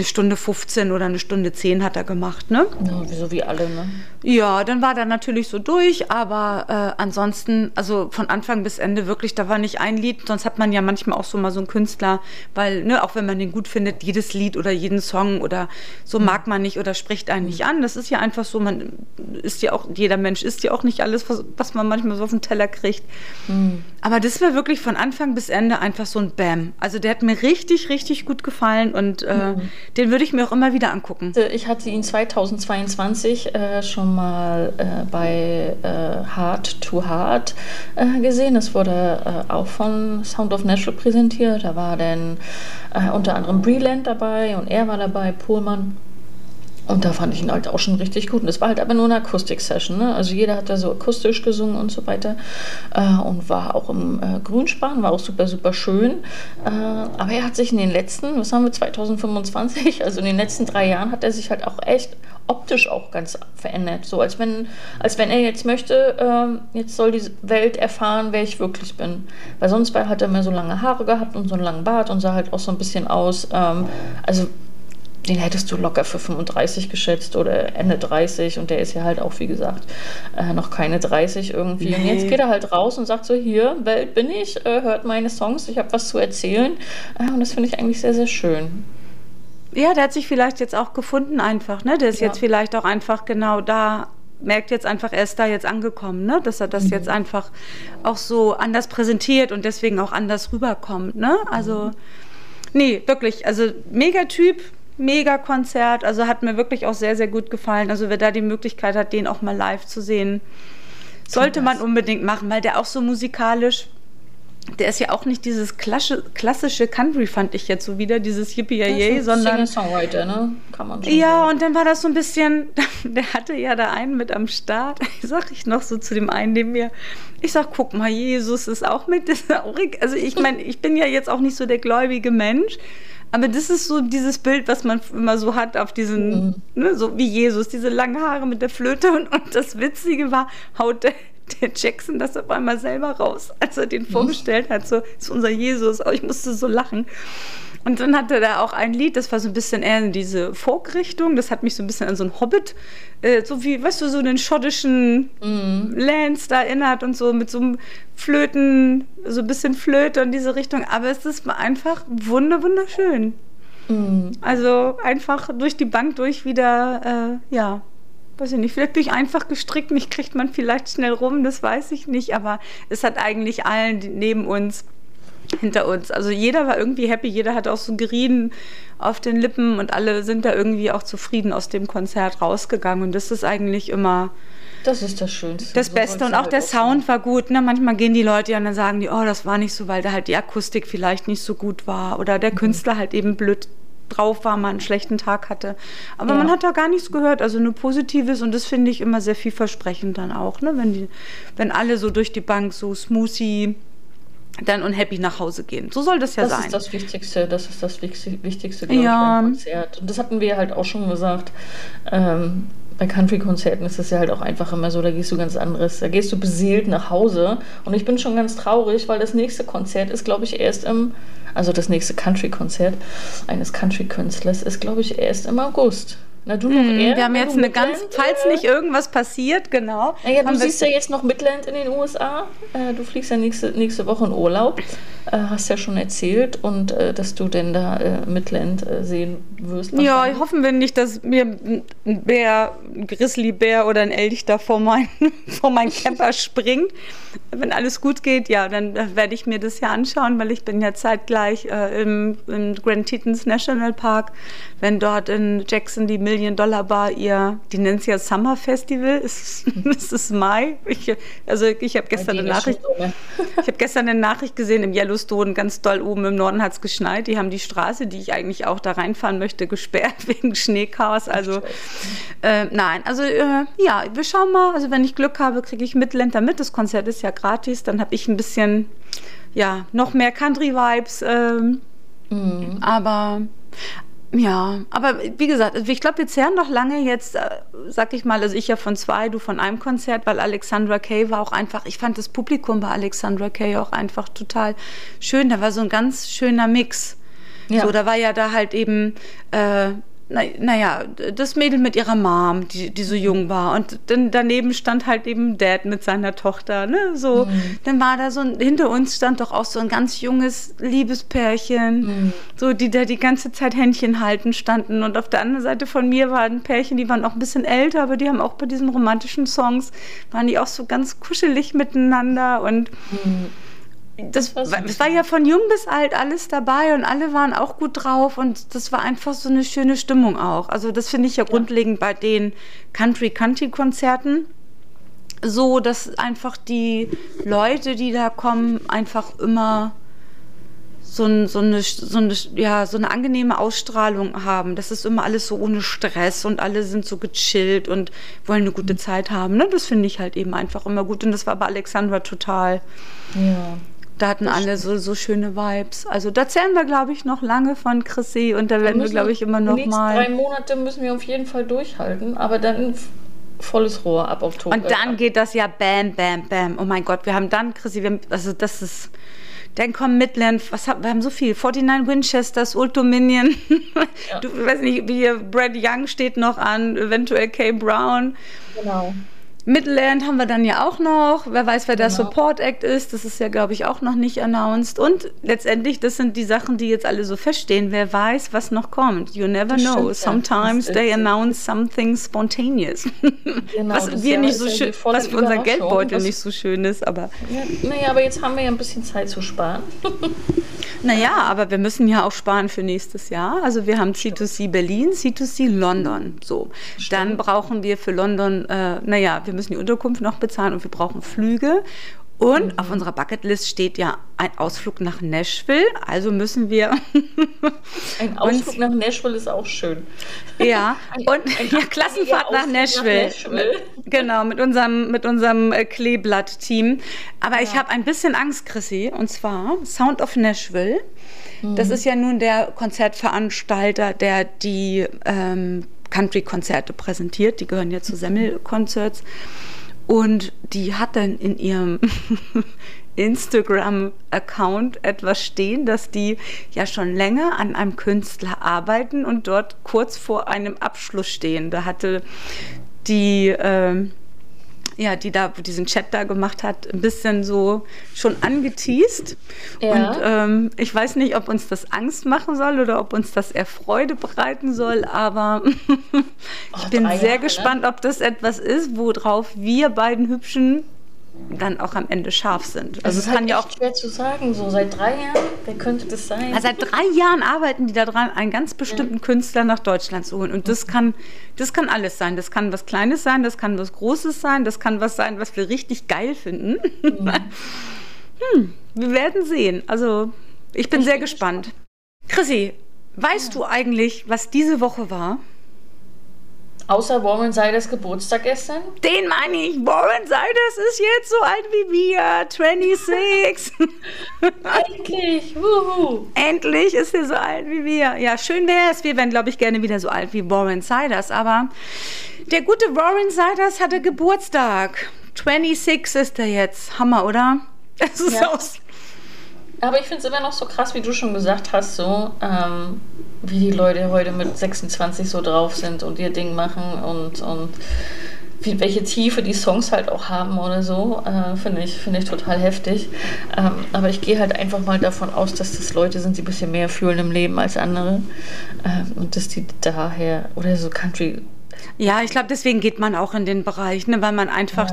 1:15 oder 1:10 hat er gemacht, ne? Ja, so wie alle, ne? Ja, dann war der natürlich so durch, aber ansonsten, also von Anfang bis Ende wirklich, da war nicht ein Lied, sonst hat man ja manchmal auch so mal so einen Künstler, weil, ne, auch wenn man den gut findet, jedes Lied oder jeden Song oder so mag man nicht oder spricht einen nicht an. Das ist ja einfach so, man ist ja auch, jeder Mensch isst ja auch nicht alles, was man manchmal so auf den Teller kriegt. Aber das war wirklich von Anfang bis Ende einfach so ein Bam. Also der hat mir richtig, richtig gut gefallen und den würde ich mir auch immer wieder angucken. Ich hatte ihn 2022 schon mal bei Heart to Heart gesehen. Das wurde auch von Sound of Nashville präsentiert. Da war dann unter anderem Breland dabei und er war dabei, Pohlmann. Und da fand ich ihn halt auch schon richtig gut. Und es war halt aber nur eine Akustik-Session, ne? Also jeder hat da so akustisch gesungen und so weiter. Und war auch im Grünspan, war auch super, super schön. Aber er hat sich in den letzten, was haben wir, 2025, also in den letzten 3 Jahren hat er sich halt auch echt optisch auch ganz verändert. So als wenn er jetzt möchte, jetzt soll die Welt erfahren, wer ich wirklich bin. Weil sonst hat er mehr so lange Haare gehabt und so einen langen Bart und sah halt auch so ein bisschen aus, also den hättest du locker für 35 geschätzt oder Ende 30 und der ist ja halt auch, wie gesagt, noch keine 30 irgendwie. Nee. Und jetzt geht er halt raus und sagt so, hier, Welt bin ich, hört meine Songs, ich habe was zu erzählen. Und das finde ich eigentlich sehr, sehr schön. Ja, der hat sich vielleicht jetzt auch gefunden einfach, ne? Der ist jetzt vielleicht auch einfach genau da, merkt jetzt einfach, er ist da jetzt angekommen, ne? Dass er das jetzt einfach auch so anders präsentiert und deswegen auch anders rüberkommt, ne? Also, nee, wirklich, also mega Typ, mega Konzert, also hat mir wirklich auch sehr, sehr gut gefallen. Also wer da die Möglichkeit hat, den auch mal live zu sehen, sollte man unbedingt machen, weil der auch so musikalisch, der ist ja auch nicht dieses klassische Country, fand ich jetzt so wieder, dieses Yippie-Yay, sondern Singer-Songwriter, ne? Kann man schon ja, sagen. Und dann war das so ein bisschen, der hatte ja da einen mit am Start, sag ich noch so zu dem einen neben mir, ich sag, guck mal, Jesus ist auch mit, also ich meine, ich bin ja jetzt auch nicht so der gläubige Mensch, aber das ist so dieses Bild, was man immer so hat auf diesen, ne, so wie Jesus, diese langen Haare mit der Flöte und das Witzige war, haut der Jackson das auf einmal selber raus, als er den vorgestellt hat, so, ist unser Jesus, aber ich musste so lachen. Und dann hatte er da auch ein Lied, das war so ein bisschen eher in diese Folk-Richtung, das hat mich so ein bisschen an so einen Hobbit, so wie, weißt du, so den schottischen Lands da erinnert und so mit so einem Flöten, so ein bisschen Flöte in diese Richtung, aber es ist einfach wunderschön. Also einfach durch die Bank durch wieder, ja, weiß ich nicht, vielleicht bin ich einfach gestrickt, mich kriegt man vielleicht schnell rum, das weiß ich nicht, aber es hat eigentlich allen neben uns, hinter uns, also jeder war irgendwie happy, jeder hat auch so gerieben auf den Lippen und alle sind da irgendwie auch zufrieden aus dem Konzert rausgegangen und das ist eigentlich immer das ist das Schönste. Das Beste und auch der Sound war gut, ne? Manchmal gehen die Leute ja und dann sagen die, oh, das war nicht so, weil da halt die Akustik vielleicht nicht so gut war oder der Künstler halt eben blöd drauf war, mal einen schlechten Tag hatte. Aber man hat da gar nichts gehört, also nur Positives und das finde ich immer sehr vielversprechend dann auch, ne? Wenn alle so durch die Bank so smoothie dann unhappy nach Hause gehen. So soll das ja sein. Das ist das Wichtigste, glaube ich, beim Konzert. Und das hatten wir halt auch schon gesagt, bei Country-Konzerten ist es ja halt auch einfach immer so, da gehst du beseelt nach Hause und ich bin schon ganz traurig, weil das nächste Konzert ist, glaube ich, also das nächste Country-Konzert eines Country-Künstlers ist, glaube ich, erst im August. Na, du noch eher? Wir haben jetzt falls nicht irgendwas passiert, genau. Ja, du siehst ja jetzt noch Midland in den USA. Du fliegst ja nächste Woche in Urlaub. hast ja schon erzählt, und dass du denn da Midland sehen wirst. Ja, hoffen wir nicht, dass mir ein Bär, ein Grizzlybär oder ein Elch da vor meinen Camper springt. Wenn alles gut geht, ja, dann werde ich mir das ja anschauen, weil ich bin ja zeitgleich im Grand Tetons National Park, wenn dort in Jackson die $1-Million-Bar die nennt es ja Summer Festival, es ist Mai. Ich habe gestern eine Nachricht gesehen, im Yellowstone, ganz doll oben im Norden hat es geschneit. Die haben die Straße, die ich eigentlich auch da reinfahren möchte, gesperrt wegen Schneechaos. Also nein, also ja, wir schauen mal. Also wenn ich Glück habe, kriege ich Midland da mit. Das Konzert ist ja gratis. Dann habe ich ein bisschen, ja, noch mehr Country-Vibes. Aber wie gesagt, ich glaube, wir zehren noch lange jetzt, sag ich mal, also ich ja von 2, du von einem Konzert, weil Alexandra Kay war auch einfach, ich fand das Publikum bei Alexandra Kay auch einfach total schön. Da war so ein ganz schöner Mix. Ja. So, da war ja da halt eben, das Mädel mit ihrer Mom, die so jung war, und dann daneben stand halt eben Dad mit seiner Tochter, ne, so. Dann war da hinter uns stand doch auch so ein ganz junges Liebespärchen, so, die da die ganze Zeit Händchen halten standen, und auf der anderen Seite von mir war ein Pärchen, die waren auch ein bisschen älter, aber die haben auch bei diesen romantischen Songs, waren die auch so ganz kuschelig miteinander, und das war ja von jung bis alt alles dabei, und alle waren auch gut drauf, und das war einfach so eine schöne Stimmung auch. Also das finde ich ja grundlegend bei den Country-Konzerten so, dass einfach die Leute, die da kommen, einfach immer so eine angenehme Ausstrahlung haben. Das ist immer alles so ohne Stress, und alle sind so gechillt und wollen eine gute Zeit haben. Ne? Das finde ich halt eben einfach immer gut, und das war bei Alexandra total. Ja. Da hatten alle so schöne Vibes. Also da zählen wir, glaube ich, noch lange von Chrissy, und da werden wir, glaube ich, immer noch mal... Die nächsten 3 Monate müssen wir auf jeden Fall durchhalten, aber dann volles Rohr ab Oktober. Und dann geht das ja bam, bam, bam. Oh mein Gott, wir haben dann, Chrissy, das ist... Dann kommt Midland, wir haben so viel. 49 Winchesters, Old Dominion. Ja. Du weißt nicht, wie Brad Young steht noch an, eventuell Kay Brown. Genau. Midland haben wir dann ja auch noch. Wer weiß, wer der Support Act ist. Das ist ja, glaube ich, auch noch nicht announced. Und letztendlich, das sind die Sachen, die jetzt alle so feststehen. Wer weiß, was noch kommt. You never know. Sometimes they announce something spontaneous. Genau, was für unser Geldbeutel nicht so schön ist. Aber aber jetzt haben wir ja ein bisschen Zeit zu sparen. Naja, aber wir müssen ja auch sparen für nächstes Jahr. Also wir haben C2C Berlin, C2C London. So. Dann brauchen wir für London, wir müssen die Unterkunft noch bezahlen, und wir brauchen Flüge. Und auf unserer Bucketlist steht ja ein Ausflug nach Nashville. Also müssen wir... Ein Ausflug nach Nashville ist auch schön. Ja, und Klassenfahrt nach Nashville. Genau, mit unserem Kleeblatt-Team. Aber ich habe ein bisschen Angst, Chrissy, und zwar Sound of Nashville. Das ist ja nun der Konzertveranstalter, der die Country-Konzerte präsentiert. Die gehören ja zu Semmel Concerts. Und die hat dann in ihrem Instagram-Account etwas stehen, dass die ja schon länger an einem Künstler arbeiten und dort kurz vor einem Abschluss stehen. Da hatte die da diesen Chat da gemacht hat, ein bisschen so schon angeteast. Ja. Und ich weiß nicht, ob uns das Angst machen soll oder ob uns das eher Freude bereiten soll, aber ich bin sehr gespannt, ob das etwas ist, worauf wir beiden Hübschen dann auch am Ende scharf sind. Also es kann ja auch schwer zu sagen, so seit 3 Jahren, wer könnte das sein? Also seit 3 Jahren arbeiten die daran, einen ganz bestimmten Künstler nach Deutschland zu holen. Und das kann alles sein. Das kann was Kleines sein, das kann was Großes sein, das kann was sein, was wir richtig geil finden. Wir werden sehen. Also ich bin sehr gespannt. Chrissy, weißt du eigentlich, was diese Woche war? Außer Warren Siders Geburtstag gestern? Den meine ich. Warren Siders ist jetzt so alt wie wir. 26. Endlich. Wuhu. Endlich ist er so alt wie wir. Ja, schön wäre es. Wir wären, glaube ich, gerne wieder so alt wie Warren Siders. Aber der gute Warren Siders hatte Geburtstag. 26 ist er jetzt. Hammer, oder? Das ist Aber ich finde es immer noch so krass, wie du schon gesagt hast, so wie die Leute heute mit 26 so drauf sind und ihr Ding machen und welche Tiefe die Songs halt auch haben oder so, finde ich total heftig. Aber ich gehe halt einfach mal davon aus, dass das Leute sind, die ein bisschen mehr fühlen im Leben als andere. Und dass die daher, oder so Country... Ja, ich glaube, deswegen geht man auch in den Bereich, ne, weil man einfach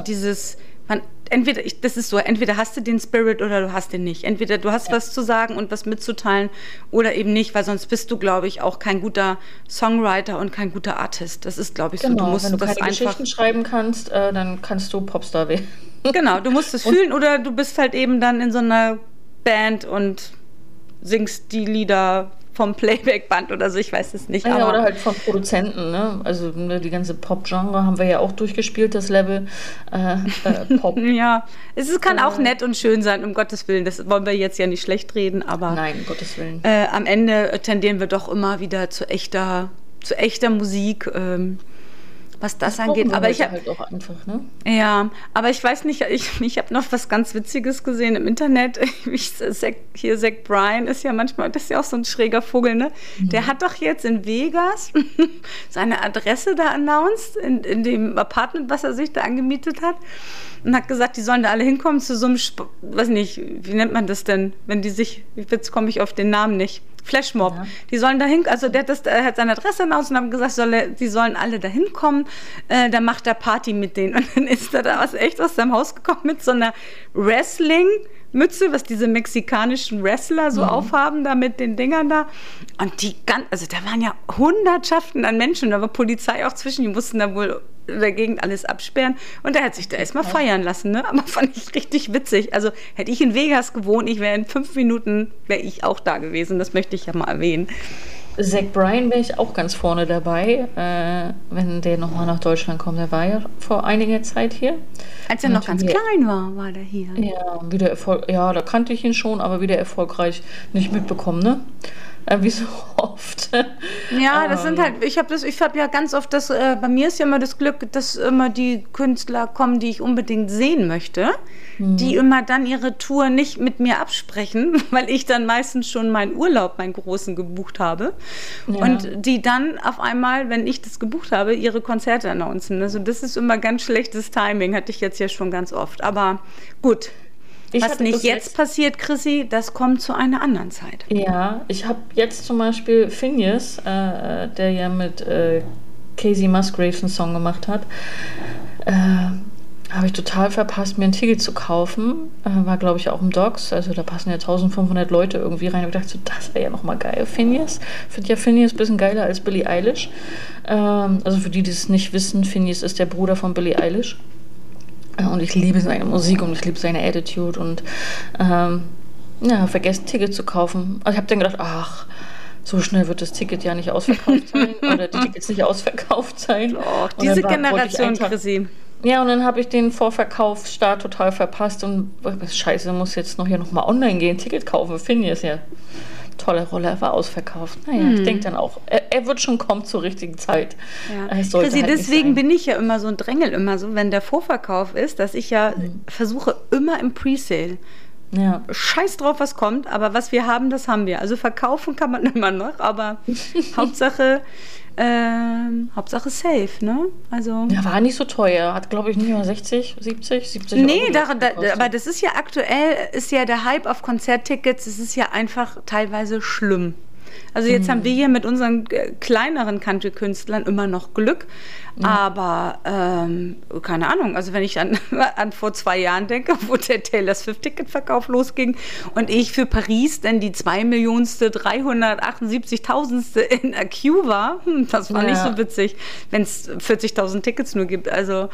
entweder hast du den Spirit oder du hast den nicht. Entweder du hast was zu sagen und was mitzuteilen oder eben nicht, weil sonst bist du, glaube ich, auch kein guter Songwriter und kein guter Artist. Das ist, glaube ich, so. Du musst wenn du keine Geschichten schreiben kannst, dann kannst du Popstar werden. Genau, du musst es fühlen oder du bist halt eben dann in so einer Band und singst die Lieder vom Playback-Band oder so, ich weiß es nicht. Ja, oder halt von Produzenten, ne? Also die ganze Pop-Genre haben wir ja auch durchgespielt, das Level Pop. Ja, es kann auch nett und schön sein, um Gottes Willen. Das wollen wir jetzt ja nicht schlecht reden, aber nein, um Gottes Willen. Am Ende tendieren wir doch immer wieder zu echter Musik. Was das angeht. Aber ich halt auch einfach, ne? Ja, aber ich weiß nicht, ich habe noch was ganz Witziges gesehen im Internet. Zach Bryan ist ja manchmal, das ist ja auch so ein schräger Vogel, ne? Mhm. Der hat doch jetzt in Vegas seine Adresse da announced, in dem Apartment, was er sich da angemietet hat. Und hat gesagt, die sollen da alle hinkommen zu so einem, weiß nicht, wie nennt man das denn, wenn die sich, jetzt komme ich auf den Namen nicht, Flashmob. Ja. Die sollen da hin, also der hat seine Adresse announced und haben gesagt, die sollen alle da hinkommen, da macht er Party mit denen. Und dann ist er da echt aus seinem Haus gekommen mit so einer Wrestling-Mütze, was diese mexikanischen Wrestler so aufhaben, da mit den Dingern da. Und also da waren ja Hundertschaften an Menschen, da war Polizei auch zwischen, die mussten da wohl dagegen alles absperren. Und der hat sich da erstmal feiern lassen, ne? Aber fand ich richtig witzig. Also hätte ich in Vegas gewohnt, ich wäre in 5 Minuten, wäre ich auch da gewesen. Das möchte ich ja mal erwähnen. Zach Bryan wäre ich auch ganz vorne dabei, wenn der nochmal nach Deutschland kommt. Der war ja vor einiger Zeit hier. Als er noch ganz klein war der hier. Ja, da kannte ich ihn schon, aber wieder erfolgreich nicht mitbekommen, ne? Wie so oft. Ja, das sind halt, ich habe ja ganz oft bei mir ist ja immer das Glück, dass immer die Künstler kommen, die ich unbedingt sehen möchte, die immer dann ihre Tour nicht mit mir absprechen, weil ich dann meistens schon meinen Urlaub, meinen großen, gebucht habe. Ja. Und die dann auf einmal, wenn ich das gebucht habe, ihre Konzerte announcen. Also das ist immer ganz schlechtes Timing, hatte ich jetzt ja schon ganz oft. Aber gut. Was nicht jetzt passiert, Chrissy, das kommt zu einer anderen Zeit. Ja, ich habe jetzt zum Beispiel Finneas, der ja mit Casey Musgraves einen Song gemacht hat, habe ich total verpasst, mir ein Ticket zu kaufen. War, glaube ich, auch im Docks. Also da passen ja 1500 Leute irgendwie rein. Und ich dachte so, das wäre ja nochmal geil. Finneas. Ich finde ja Finneas ein bisschen geiler als Billie Eilish. Also für die, die es nicht wissen, Finneas ist der Bruder von Billie Eilish. Und ich liebe seine Musik und ich liebe seine Attitude und vergessen, Ticket zu kaufen. Also ich habe dann gedacht, ach, so schnell wird das Ticket ja nicht ausverkauft sein oder die Tickets nicht ausverkauft sein. Oh, diese Generation, Chrissy. Ja, und dann habe ich den Vorverkaufsstart total verpasst und scheiße, muss jetzt noch mal online gehen, Ticket kaufen. Finde ich es ja. Tolle Rolle, er war ausverkauft. Naja, ich denke dann auch, er wird schon kommen zur richtigen Zeit. Ja. Chrissy, halt deswegen bin ich ja immer so ein Drängel, immer so, wenn der Vorverkauf ist, dass ich ja versuche, immer im Presale. Ja. Scheiß drauf, was kommt, aber was wir haben, das haben wir. Also verkaufen kann man immer noch, aber Hauptsache safe, ne? Also ja, war nicht so teuer. Hat, glaube ich, nicht mal 70 Nee, aber das ist ja aktuell, ist ja der Hype auf Konzerttickets, es ist ja einfach teilweise schlimm. Also jetzt haben wir hier mit unseren kleineren Country-Künstlern immer noch Glück, aber keine Ahnung, also wenn ich an vor 2 Jahren denke, wo der Taylor Swift-Ticketverkauf losging und ich für Paris dann die 2.378.000. in a Queue war, das war nicht so witzig, wenn es 40.000 Tickets nur gibt, also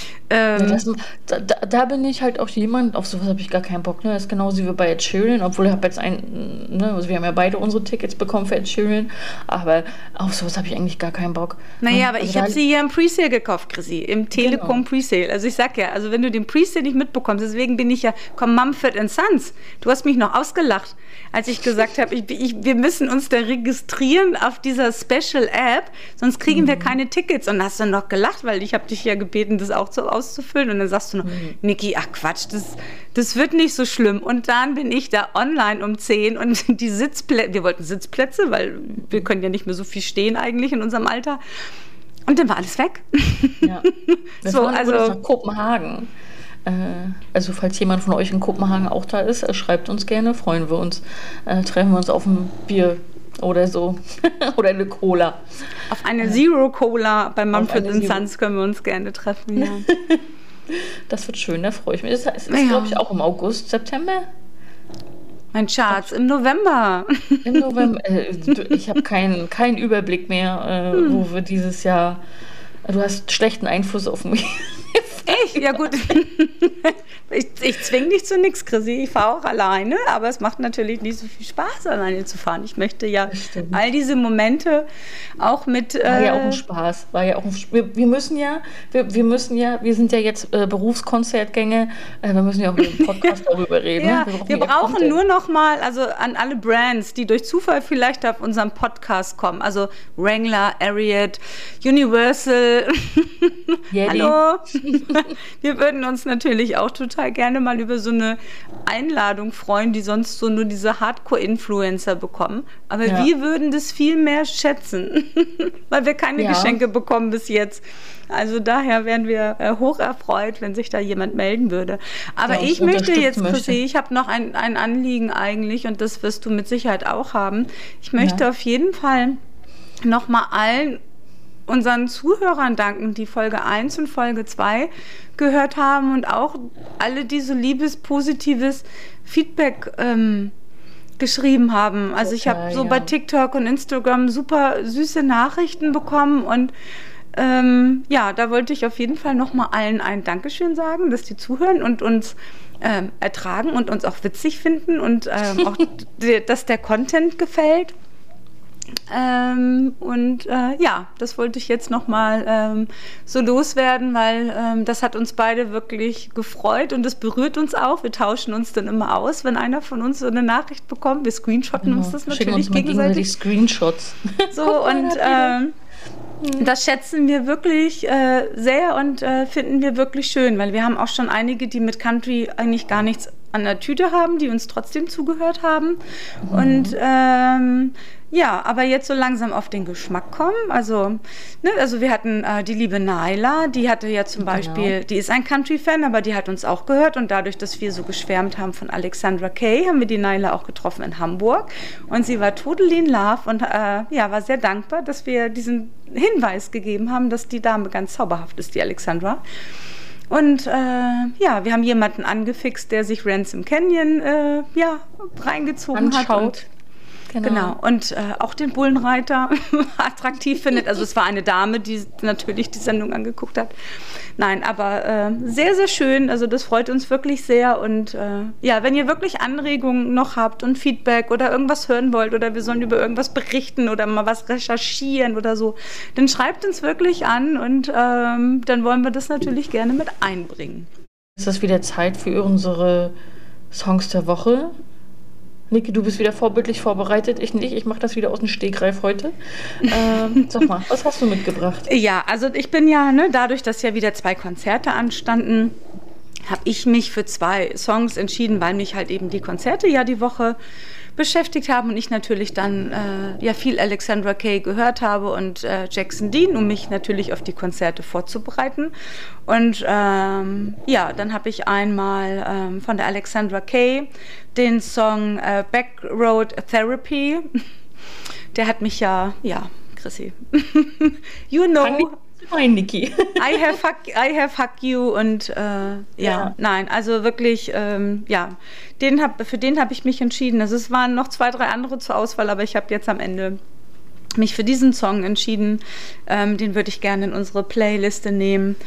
da bin ich halt auch jemand, auf sowas habe ich gar keinen Bock, ne? Das ist genauso wie bei Ed Sheeran, obwohl ich habe jetzt also wir haben ja beide unsere Tickets bekommen für Ed Sheeran, aber auf sowas habe ich eigentlich gar keinen Bock. Naja, aber ich habe sie hier im Presale gekauft, Chrissy, im Telekom Presale. Also ich sag ja, also wenn du den Presale nicht mitbekommst, deswegen bin ich ja, Mumford & Sons, du hast mich noch ausgelacht, als ich gesagt habe, wir müssen uns da registrieren auf dieser Special App, sonst kriegen wir keine Tickets. Und hast du noch gelacht, weil ich habe dich ja gebeten, das auch auszufüllen. Und dann sagst du noch, Niki, ach Quatsch, das wird nicht so schlimm. Und dann bin ich da online um 10 und die Sitzplätze, wir wollten Sitzplätze, weil wir können ja nicht mehr so viel stehen eigentlich in unserem Alter. Und dann war alles weg. Ja. Wir fahren nach Kopenhagen. Also falls jemand von euch in Kopenhagen auch da ist, schreibt uns gerne, freuen wir uns. Treffen wir uns auf ein Bier oder so. Oder eine Cola. Auf eine Zero Cola bei Mumford & Sons können wir uns gerne treffen. Ja. Das wird schön, da freue ich mich. Das ist glaube ich, auch im August, September. Mein Schatz, im November. Im November. Ich habe keinen Überblick mehr, wo wir dieses Jahr... Du hast schlechten Einfluss auf mich. Ich? Ja gut. Ich zwinge dich zu nichts, Chrissy. Ich fahre auch alleine, aber es macht natürlich nicht so viel Spaß, alleine zu fahren. Ich möchte ja all diese Momente auch mit... War ja auch ein Spaß. Wir sind ja jetzt Berufskonzertgänger, wir müssen ja auch im Podcast darüber reden. Ja, wir brauchen nur noch mal, also an alle Brands, die durch Zufall vielleicht auf unseren Podcast kommen, also Wrangler, Ariat, Universal, hallo. Wir würden uns natürlich auch total gerne mal über so eine Einladung freuen, die sonst so nur diese Hardcore-Influencer bekommen. Aber wir würden das viel mehr schätzen, weil wir keine Geschenke bekommen bis jetzt. Also daher wären wir hoch erfreut, wenn sich da jemand melden würde. Aber ich möchte jetzt, Chrissy, ich habe noch ein Anliegen eigentlich und das wirst du mit Sicherheit auch haben. Ich möchte auf jeden Fall noch mal allen unseren Zuhörern danken, die Folge 1 und Folge 2 gehört haben und auch alle, die so liebes, positives Feedback geschrieben haben. Also ich habe so bei TikTok und Instagram super süße Nachrichten bekommen und da wollte ich auf jeden Fall nochmal allen ein Dankeschön sagen, dass die zuhören und uns ertragen und uns auch witzig finden und auch, dass der Content gefällt. Das wollte ich jetzt nochmal so loswerden, weil das hat uns beide wirklich gefreut und das berührt uns auch. Wir tauschen uns dann immer aus, wenn einer von uns so eine Nachricht bekommt. Wir screenshotten uns das natürlich gegenseitig. Screenshots. So und das schätzen wir wirklich sehr und finden wir wirklich schön, weil wir haben auch schon einige, die mit Country eigentlich gar nichts an der Tüte haben, die uns trotzdem zugehört haben. Und aber jetzt so langsam auf den Geschmack kommen. Also wir hatten die liebe Naila, die hatte ja zum Beispiel, die ist ein Country-Fan, aber die hat uns auch gehört und dadurch, dass wir so geschwärmt haben von Alexandra Kay, haben wir die Naila auch getroffen in Hamburg und sie war totally in love und war sehr dankbar, dass wir diesen Hinweis gegeben haben, dass die Dame ganz zauberhaft ist, die Alexandra. Und wir haben jemanden angefixt, der sich Ransom Canyon reingezogen hat. Genau. Und auch den Bullenreiter attraktiv findet. Also es war eine Dame, die natürlich die Sendung angeguckt hat. Nein, aber sehr, sehr schön. Also das freut uns wirklich sehr. Und wenn ihr wirklich Anregungen noch habt und Feedback oder irgendwas hören wollt oder wir sollen über irgendwas berichten oder mal was recherchieren oder so, dann schreibt uns wirklich an und dann wollen wir das natürlich gerne mit einbringen. Ist das wieder Zeit für unsere Songs der Woche? Niki, du bist wieder vorbildlich vorbereitet. Ich nicht. Ich mache das wieder aus dem Stegreif heute. Sag mal, was hast du mitgebracht? Ja, also ich bin dadurch, dass ja wieder 2 Konzerte anstanden, habe ich mich für 2 Songs entschieden, weil mich halt eben die Konzerte die Woche beschäftigt haben und ich natürlich dann viel Alexandra Kay gehört habe und Jackson Dean, um mich natürlich auf die Konzerte vorzubereiten. Und dann habe ich einmal von der Alexandra Kay den Song Backroad Therapy. Der hat mich Chrissy, you know... Nein, Niki. I have fuck you und nein, also wirklich, für den habe ich mich entschieden. Also es waren noch 2, 3 andere zur Auswahl, aber ich habe jetzt am Ende mich für diesen Song entschieden. Den würde ich gerne in unsere Playliste nehmen.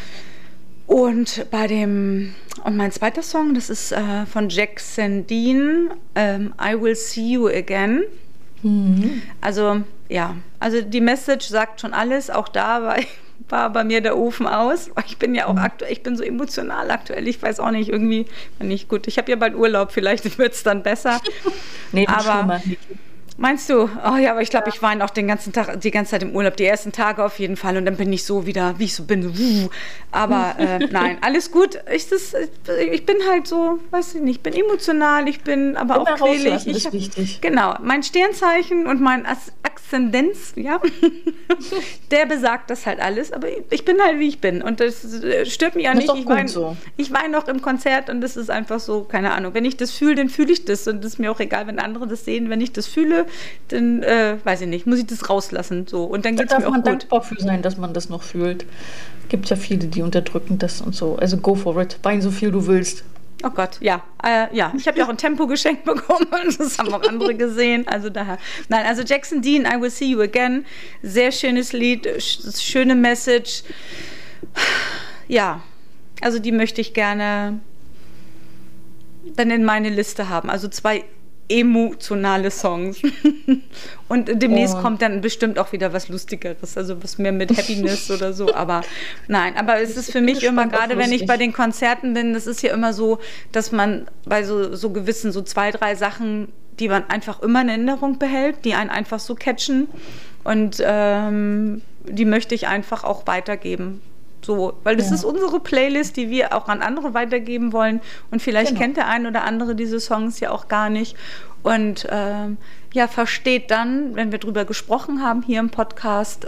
Und mein zweiter Song, das ist von Jackson Dean, I Will See You Again. Mhm. Also die Message sagt schon alles. Auch da war bei mir der Ofen aus. Ich bin ja auch ich bin so emotional aktuell. Ich weiß auch nicht, irgendwie nicht gut. Ich habe ja bald Urlaub, vielleicht wird es dann besser. Nee, aber meinst du? Oh ja, aber ich glaube, ich weine auch die ganze Zeit im Urlaub, die ersten Tage auf jeden Fall und dann bin ich so wieder, wie ich so bin, so, aber nein, alles gut. Ich bin halt so, weiß ich nicht, ich bin emotional, ich bin aber auch quälig. Das ist wichtig. Genau, mein Sternzeichen und mein Aszendenz, ja, der besagt das halt alles, aber ich bin halt, wie ich bin und das stört mich auch nicht. Ich weine noch im Konzert und das ist einfach so, keine Ahnung, wenn ich das fühle, dann fühle ich das und es ist mir auch egal, wenn andere das sehen, wenn ich das fühle, dann, weiß ich nicht, muss ich das rauslassen, so, und dann geht es mir auch gut. Da darf man dankbar für sein, dass man das noch fühlt. Gibt ja viele, die unterdrücken das und so, also go for it, wein so viel du willst. Oh Gott, ja. Ich habe ja auch ein Tempo geschenkt bekommen und das haben auch andere gesehen. Also daher. Nein, also Jackson Dean, I Will See You Again. Sehr schönes Lied, schöne Message. Ja, also die möchte ich gerne dann in meine Liste haben. Also 2 emotionale Songs. Und demnächst kommt dann bestimmt auch wieder was Lustigeres, also was mehr mit Happiness oder so, aber nein, aber es ist für mich immer, gerade wenn ich bei den Konzerten bin, das ist ja immer so, dass man bei so gewissen, so 2, 3 Sachen, die man einfach immer in Erinnerung behält, die einen einfach so catchen und die möchte ich einfach auch weitergeben. So, weil das ist unsere Playlist, die wir auch an andere weitergeben wollen. Und vielleicht kennt der ein oder andere diese Songs ja auch gar nicht. Und versteht dann, wenn wir drüber gesprochen haben hier im Podcast,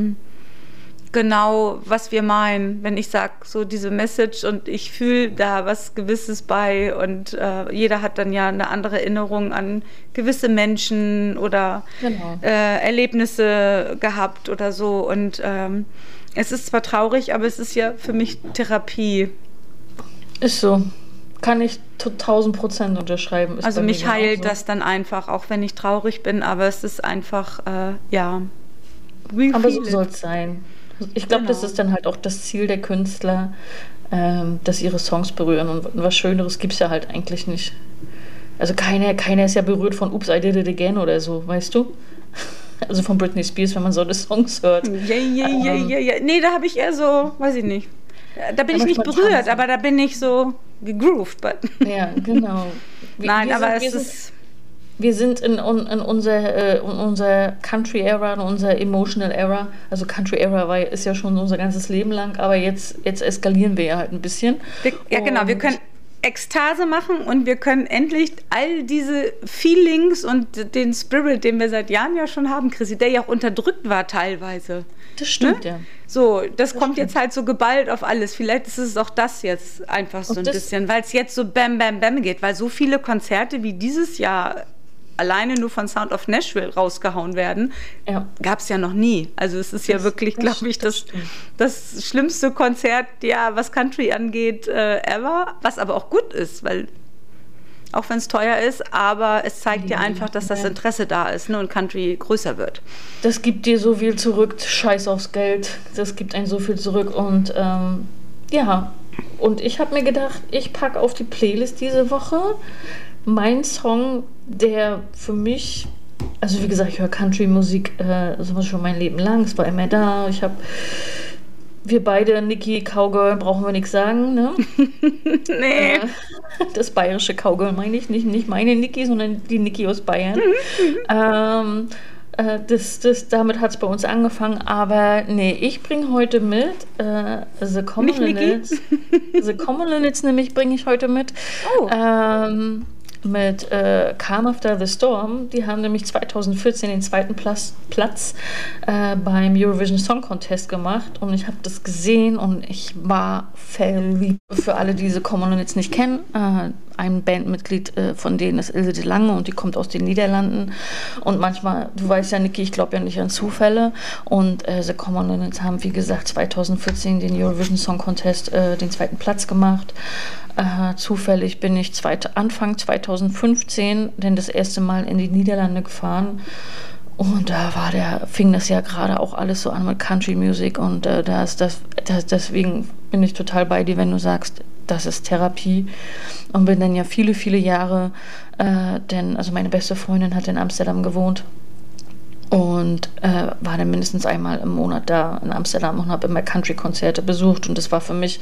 genau, was wir meinen. Wenn ich sage, so diese Message und ich fühle da was Gewisses bei und jeder hat dann ja eine andere Erinnerung an gewisse Menschen oder Erlebnisse gehabt oder so. Und es ist zwar traurig, aber es ist ja für mich Therapie. Ist so. Kann ich 1000% unterschreiben. Ist also mich heilt das dann einfach, auch wenn ich traurig bin, aber es ist einfach, aber so soll es sein. Ich glaube, das ist dann halt auch das Ziel der Künstler, dass ihre Songs berühren. Und was Schöneres gibt es ja halt eigentlich nicht. Also keiner ist ja berührt von Oops, I Did It Again oder so, weißt du? Also von Britney Spears, wenn man so die Songs hört. Ja. Nee, da habe ich eher so, weiß ich nicht. Da bin ich nicht berührt, aber da bin ich so gegroovt. Ja, genau. Wir sind in unserer Country-Era, in unserer Emotional-Era. Also Country-Era ist ja schon unser ganzes Leben lang, aber jetzt eskalieren wir ja halt ein bisschen. Genau, wir können Ekstase machen und wir können endlich all diese Feelings und den Spirit, den wir seit Jahren ja schon haben, Chrissy, der ja auch unterdrückt war teilweise. Das stimmt, ja. So, das kommt jetzt halt so geballt auf alles. Vielleicht ist es auch das jetzt einfach so ein bisschen, weil es jetzt so bam, bam, bam geht, weil so viele Konzerte wie dieses Jahr alleine nur von Sound of Nashville rausgehauen werden, gab es ja noch nie. Also es ist ja wirklich, glaube ich, das schlimmste Konzert, was Country angeht, ever, was aber auch gut ist, weil auch wenn es teuer ist, aber es zeigt dir einfach, dass das Interesse da ist, ne, und Country größer wird. Das gibt dir so viel zurück, scheiß aufs Geld, das gibt einem so viel zurück und und ich habe mir gedacht, ich packe auf die Playlist diese Woche mein Song, der für mich, also wie gesagt, ich höre Country-Musik sowas schon mein Leben lang, es war immer da, wir beide, Niki, Cowgirl, brauchen wir nichts sagen, ne? Nee. Das bayerische Cowgirl meine ich, nicht meine Niki, sondern die Niki aus Bayern. Damit hat es bei uns angefangen, aber nee, ich bringe heute mit The Common Linnets nämlich bringe ich heute mit. Mit Calm After the Storm. Die haben nämlich 2014 den 2. Platz beim Eurovision Song Contest gemacht und ich habe das gesehen und ich war verliebt. Für alle, die diese Common Linnets nicht kennen, ein Bandmitglied von denen ist Ilse de Lange und die kommt aus den Niederlanden und manchmal, du weißt ja, Niki, ich glaube ja nicht an Zufälle und The Common Linnets haben, wie gesagt, 2014 den Eurovision Song Contest den 2. Platz gemacht. Zufällig bin ich Anfang 2015 denn das erste Mal in die Niederlande gefahren und da fing das ja gerade auch alles so an mit Country Music und deswegen bin ich total bei dir, wenn du sagst, das ist Therapie und bin dann ja viele, viele Jahre, also meine beste Freundin hat in Amsterdam gewohnt und war dann mindestens einmal im Monat da in Amsterdam und habe immer Country-Konzerte besucht und das war für mich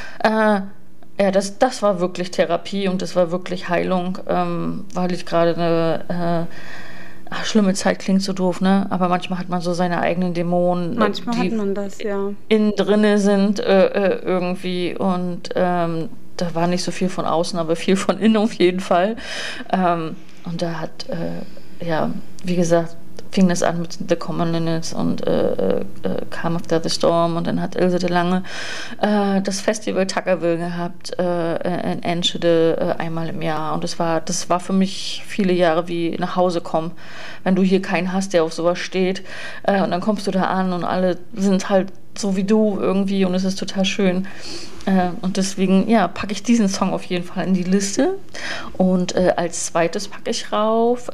das war wirklich Therapie und das war wirklich Heilung, weil ich gerade eine schlimme Zeit klingt so doof, ne? Aber manchmal hat man so seine eigenen Dämonen, manchmal hat man das, innen drinne sind irgendwie und da war nicht so viel von außen, aber viel von innen auf jeden Fall. Und da hat, wie gesagt, fing das an mit The Common Linnets und Calm After the Storm, und dann hat Ilse de Lange das Festival Tuckerville gehabt in Enschede einmal im Jahr, und das war für mich viele Jahre wie nach Hause kommen, wenn du hier keinen hast, der auf sowas steht, und dann kommst du da an und alle sind halt so wie du irgendwie, und es ist total schön. Und deswegen, packe ich diesen Song auf jeden Fall in die Liste. Und als zweites packe ich rauf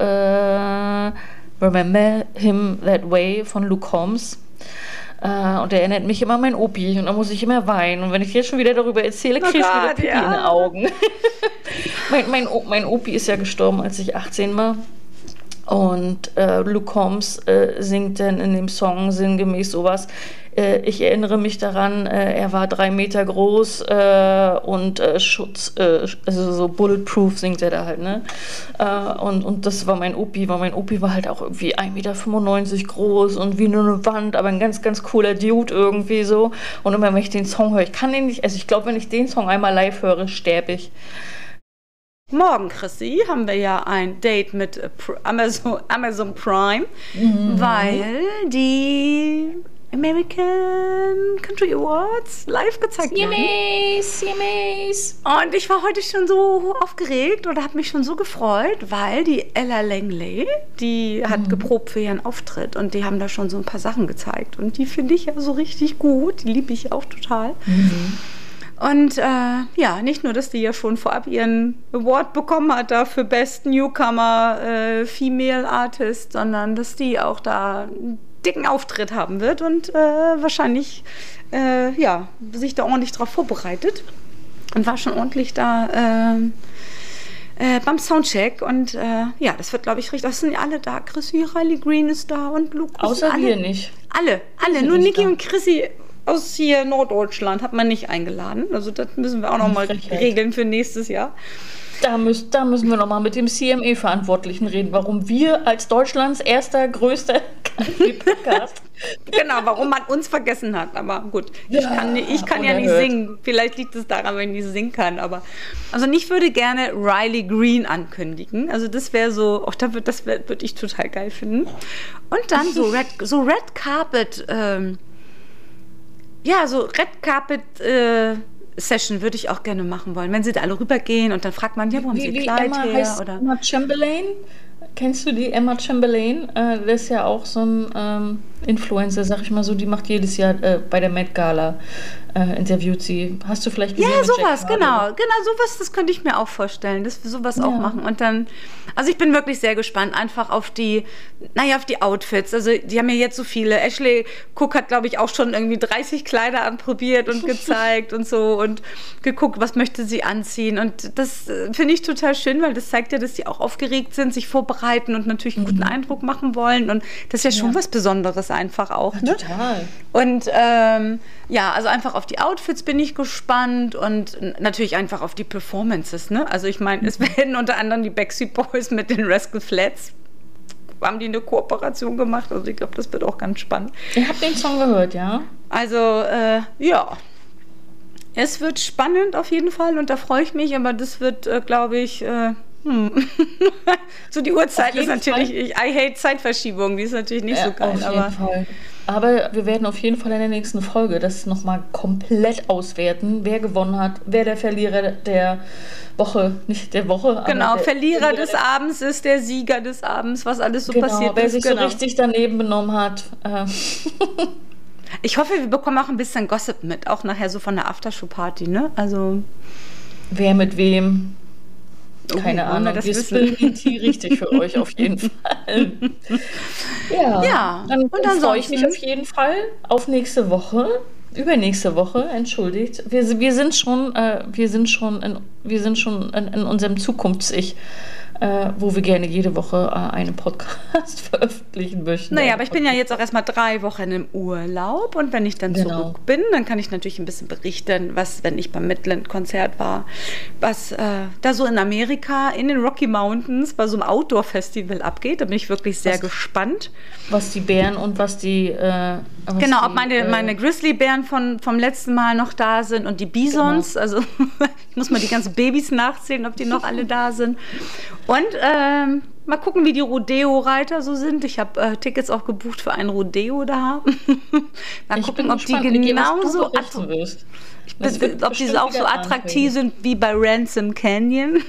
Remember Him That Way von Luke Combs. Und der erinnert mich immer an meinen Opi, und da muss ich immer weinen. Und wenn ich jetzt schon wieder darüber erzähle, kriege ich wieder Pipi in den Augen. mein Opi ist ja gestorben, als ich 18 war. Und Luke Combs singt dann in dem Song sinngemäß sowas. Ich erinnere mich daran, er war 3 Meter groß und Schutz, also so bulletproof singt er da halt, ne? Und das war mein Opi, weil mein Opi war halt auch irgendwie 1,95 Meter groß und wie nur eine Wand, aber ein ganz, ganz cooler Dude irgendwie so. Und immer, wenn ich den Song höre, ich kann den nicht, also ich glaube, wenn ich den Song einmal live höre, sterbe ich. Morgen, Chrissy, haben wir ja ein Date mit Amazon Prime, weil die American Country Awards live gezeigt werden. CMAs. Und ich war heute schon so aufgeregt oder habe mich schon so gefreut, weil die Ella Langley, die hat geprobt für ihren Auftritt, und die haben da schon so ein paar Sachen gezeigt. Und die finde ich ja so richtig gut, die liebe ich auch total. Und nicht nur, dass die ja schon vorab ihren Award bekommen hat da für Best Newcomer Female Artist, sondern dass die auch da einen dicken Auftritt haben wird und wahrscheinlich sich da ordentlich drauf vorbereitet, und war schon ordentlich da beim Soundcheck. Und das wird, glaube ich, richtig. Das sind ja alle da. Chrissy, Riley Green ist da und Luke. Außer wir nicht. Alle. Nur Niki und Chrissy aus hier Norddeutschland hat man nicht eingeladen. Also das müssen wir auch noch mal regeln für nächstes Jahr. Da müssen wir noch mal mit dem CMA-Verantwortlichen reden, warum wir als Deutschlands erster, größter Country-Podcast genau, warum man uns vergessen hat. Aber gut, ich kann ja nicht singen. Vielleicht liegt es daran, wenn ich nicht singen kann. Also ich würde gerne Riley Green ankündigen. Also das wäre so, das würde ich total geil finden. Und dann so Red Carpet, Red Carpet Session würde ich auch gerne machen wollen, wenn sie da alle rübergehen und dann fragt man, wo haben sie ihr Kleid her? Heißt oder Emma Chamberlain? Kennst du die Emma Chamberlain? Das ist ja auch so ein Influencer, sag ich mal so, die macht jedes Jahr bei der Met Gala, interviewt sie. Hast du vielleicht gesehen? Ja, sowas, genau, sowas, das könnte ich mir auch vorstellen, dass wir sowas auch machen. Und dann, also ich bin wirklich sehr gespannt, einfach auf die Outfits. Also die haben ja jetzt so viele. Ashley Cook hat, glaube ich, auch schon irgendwie 30 Kleider anprobiert und gezeigt und so und geguckt, was möchte sie anziehen. Und das finde ich total schön, weil das zeigt ja, dass die auch aufgeregt sind, sich vorbereiten und natürlich einen guten Eindruck machen wollen. Und das ist ja schon was Besonderes einfach auch. Ja, total. Und also einfach auf die Outfits bin ich gespannt und natürlich einfach auf die Performances. Ne? Also ich meine, es werden unter anderem die Backstreet Boys mit den Rascal Flatts, haben die eine Kooperation gemacht. Also ich glaube, das wird auch ganz spannend. Ich habe den Song gehört, ja. Also es wird spannend auf jeden Fall und da freue ich mich, aber das wird, glaube ich, so die Uhrzeit ist natürlich, I hate Zeitverschiebung, die ist natürlich nicht so geil. Auf jeden Fall. Aber wir werden auf jeden Fall in der nächsten Folge das nochmal komplett auswerten, wer gewonnen hat, wer der Verlierer der Woche, nicht der Woche. Genau, Verlierer des Abends ist der Sieger des Abends, was alles so passiert wer ist. Wer sich so richtig daneben benommen hat. Ich hoffe, wir bekommen auch ein bisschen Gossip mit, auch nachher so von der Aftershow-Party, ne? Also wer mit wem? Keine Ahnung, wir spielen die richtig für euch auf jeden Fall. Dann freue ich mich auf jeden Fall auf nächste Woche, übernächste Woche, entschuldigt. Wir sind schon in unserem Zukunfts-Ich, wo wir gerne jede Woche einen Podcast veröffentlichen möchten. Naja, aber ich bin ja jetzt auch erstmal 3 Wochen im Urlaub und wenn ich dann zurück bin, dann kann ich natürlich ein bisschen berichten, wenn ich beim Midland-Konzert war, was da so in Amerika, in den Rocky Mountains, bei so einem Outdoor-Festival abgeht. Da bin ich wirklich sehr gespannt. Was die Bären und ob meine Grizzly-Bären vom letzten Mal noch da sind und die Bisons. Genau. Also ich muss mal die ganzen Babys nachzählen, ob die noch alle da sind. Und mal gucken, wie die Rodeo-Reiter so sind. Ich habe Tickets auch gebucht für ein Rodeo da. Mal gucken, ob die genauso ob die auch so attraktiv sind wie bei Ransom Canyon.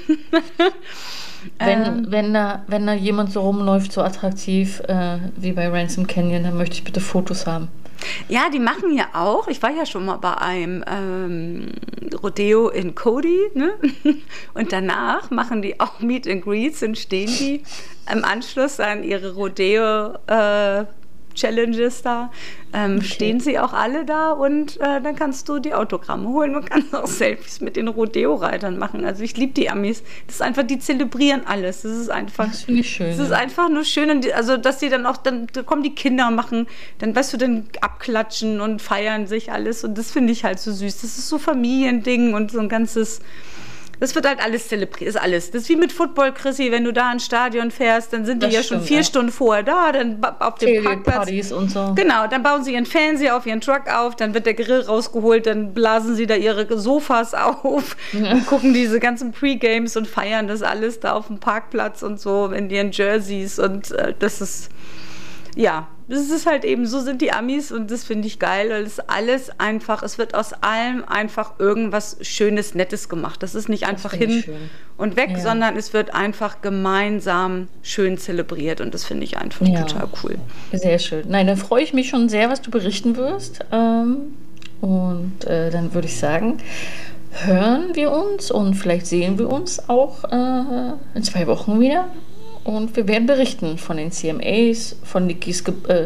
Wenn da jemand so rumläuft, so attraktiv wie bei Ransom Canyon, dann möchte ich bitte Fotos haben. Ja, die machen ja auch, ich war ja schon mal bei einem Rodeo in Cody, ne? Und danach machen die auch Meet and Greets und stehen die im Anschluss an ihre Rodeo Challenges da, stehen sie auch alle da und dann kannst du die Autogramme holen und kannst auch Selfies mit den Rodeo-Reitern machen. Also ich liebe die Amis. Das ist einfach, die zelebrieren alles. Das ist einfach, das finde ich schön. Das ist einfach nur schön. Und also, dass die dann auch, dann kommen die Kinder und machen, dann weißt du, dann abklatschen und feiern sich alles und das finde ich halt so süß. Das ist so Familiending und so ein ganzes. Das wird halt alles zelebriert, ist alles. Das ist wie mit Football, Chrissy, wenn du da ins Stadion fährst, dann sind die ja schon 4 Stunden vorher da, dann auf dem Parkplatz. Und so. Genau, dann bauen sie ihren Fernseher auf ihren Truck auf, dann wird der Grill rausgeholt, dann blasen sie da ihre Sofas auf und gucken diese ganzen Pre-Games und feiern das alles da auf dem Parkplatz und so in ihren Jerseys und das ist, ja, das ist halt eben, so sind die Amis und das finde ich geil, weil es alles einfach, es wird aus allem einfach irgendwas Schönes, Nettes gemacht. Das ist nicht einfach hin und weg, sondern es wird einfach gemeinsam schön zelebriert und das finde ich einfach total cool. Sehr schön. Nein, da freue ich mich schon sehr, was du berichten wirst und dann würde ich sagen, hören wir uns und vielleicht sehen wir uns auch in 2 Wochen wieder. Und wir werden berichten von den CMAs, von Nikis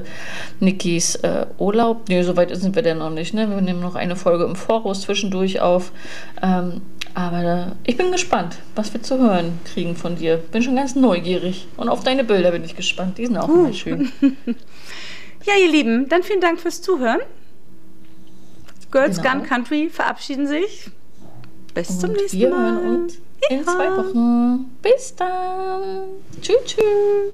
Urlaub. Nee, so weit sind wir denn noch nicht. Ne? Wir nehmen noch eine Folge im Voraus zwischendurch auf. Aber ich bin gespannt, was wir zu hören kriegen von dir. Bin schon ganz neugierig. Und auf deine Bilder bin ich gespannt. Die sind auch immer schön. Ja, ihr Lieben, dann vielen Dank fürs Zuhören. Girls Gun Country verabschieden sich. Bis zum nächsten Mal. Wir hören uns in 2 Wochen. Bis dann. Tschüss.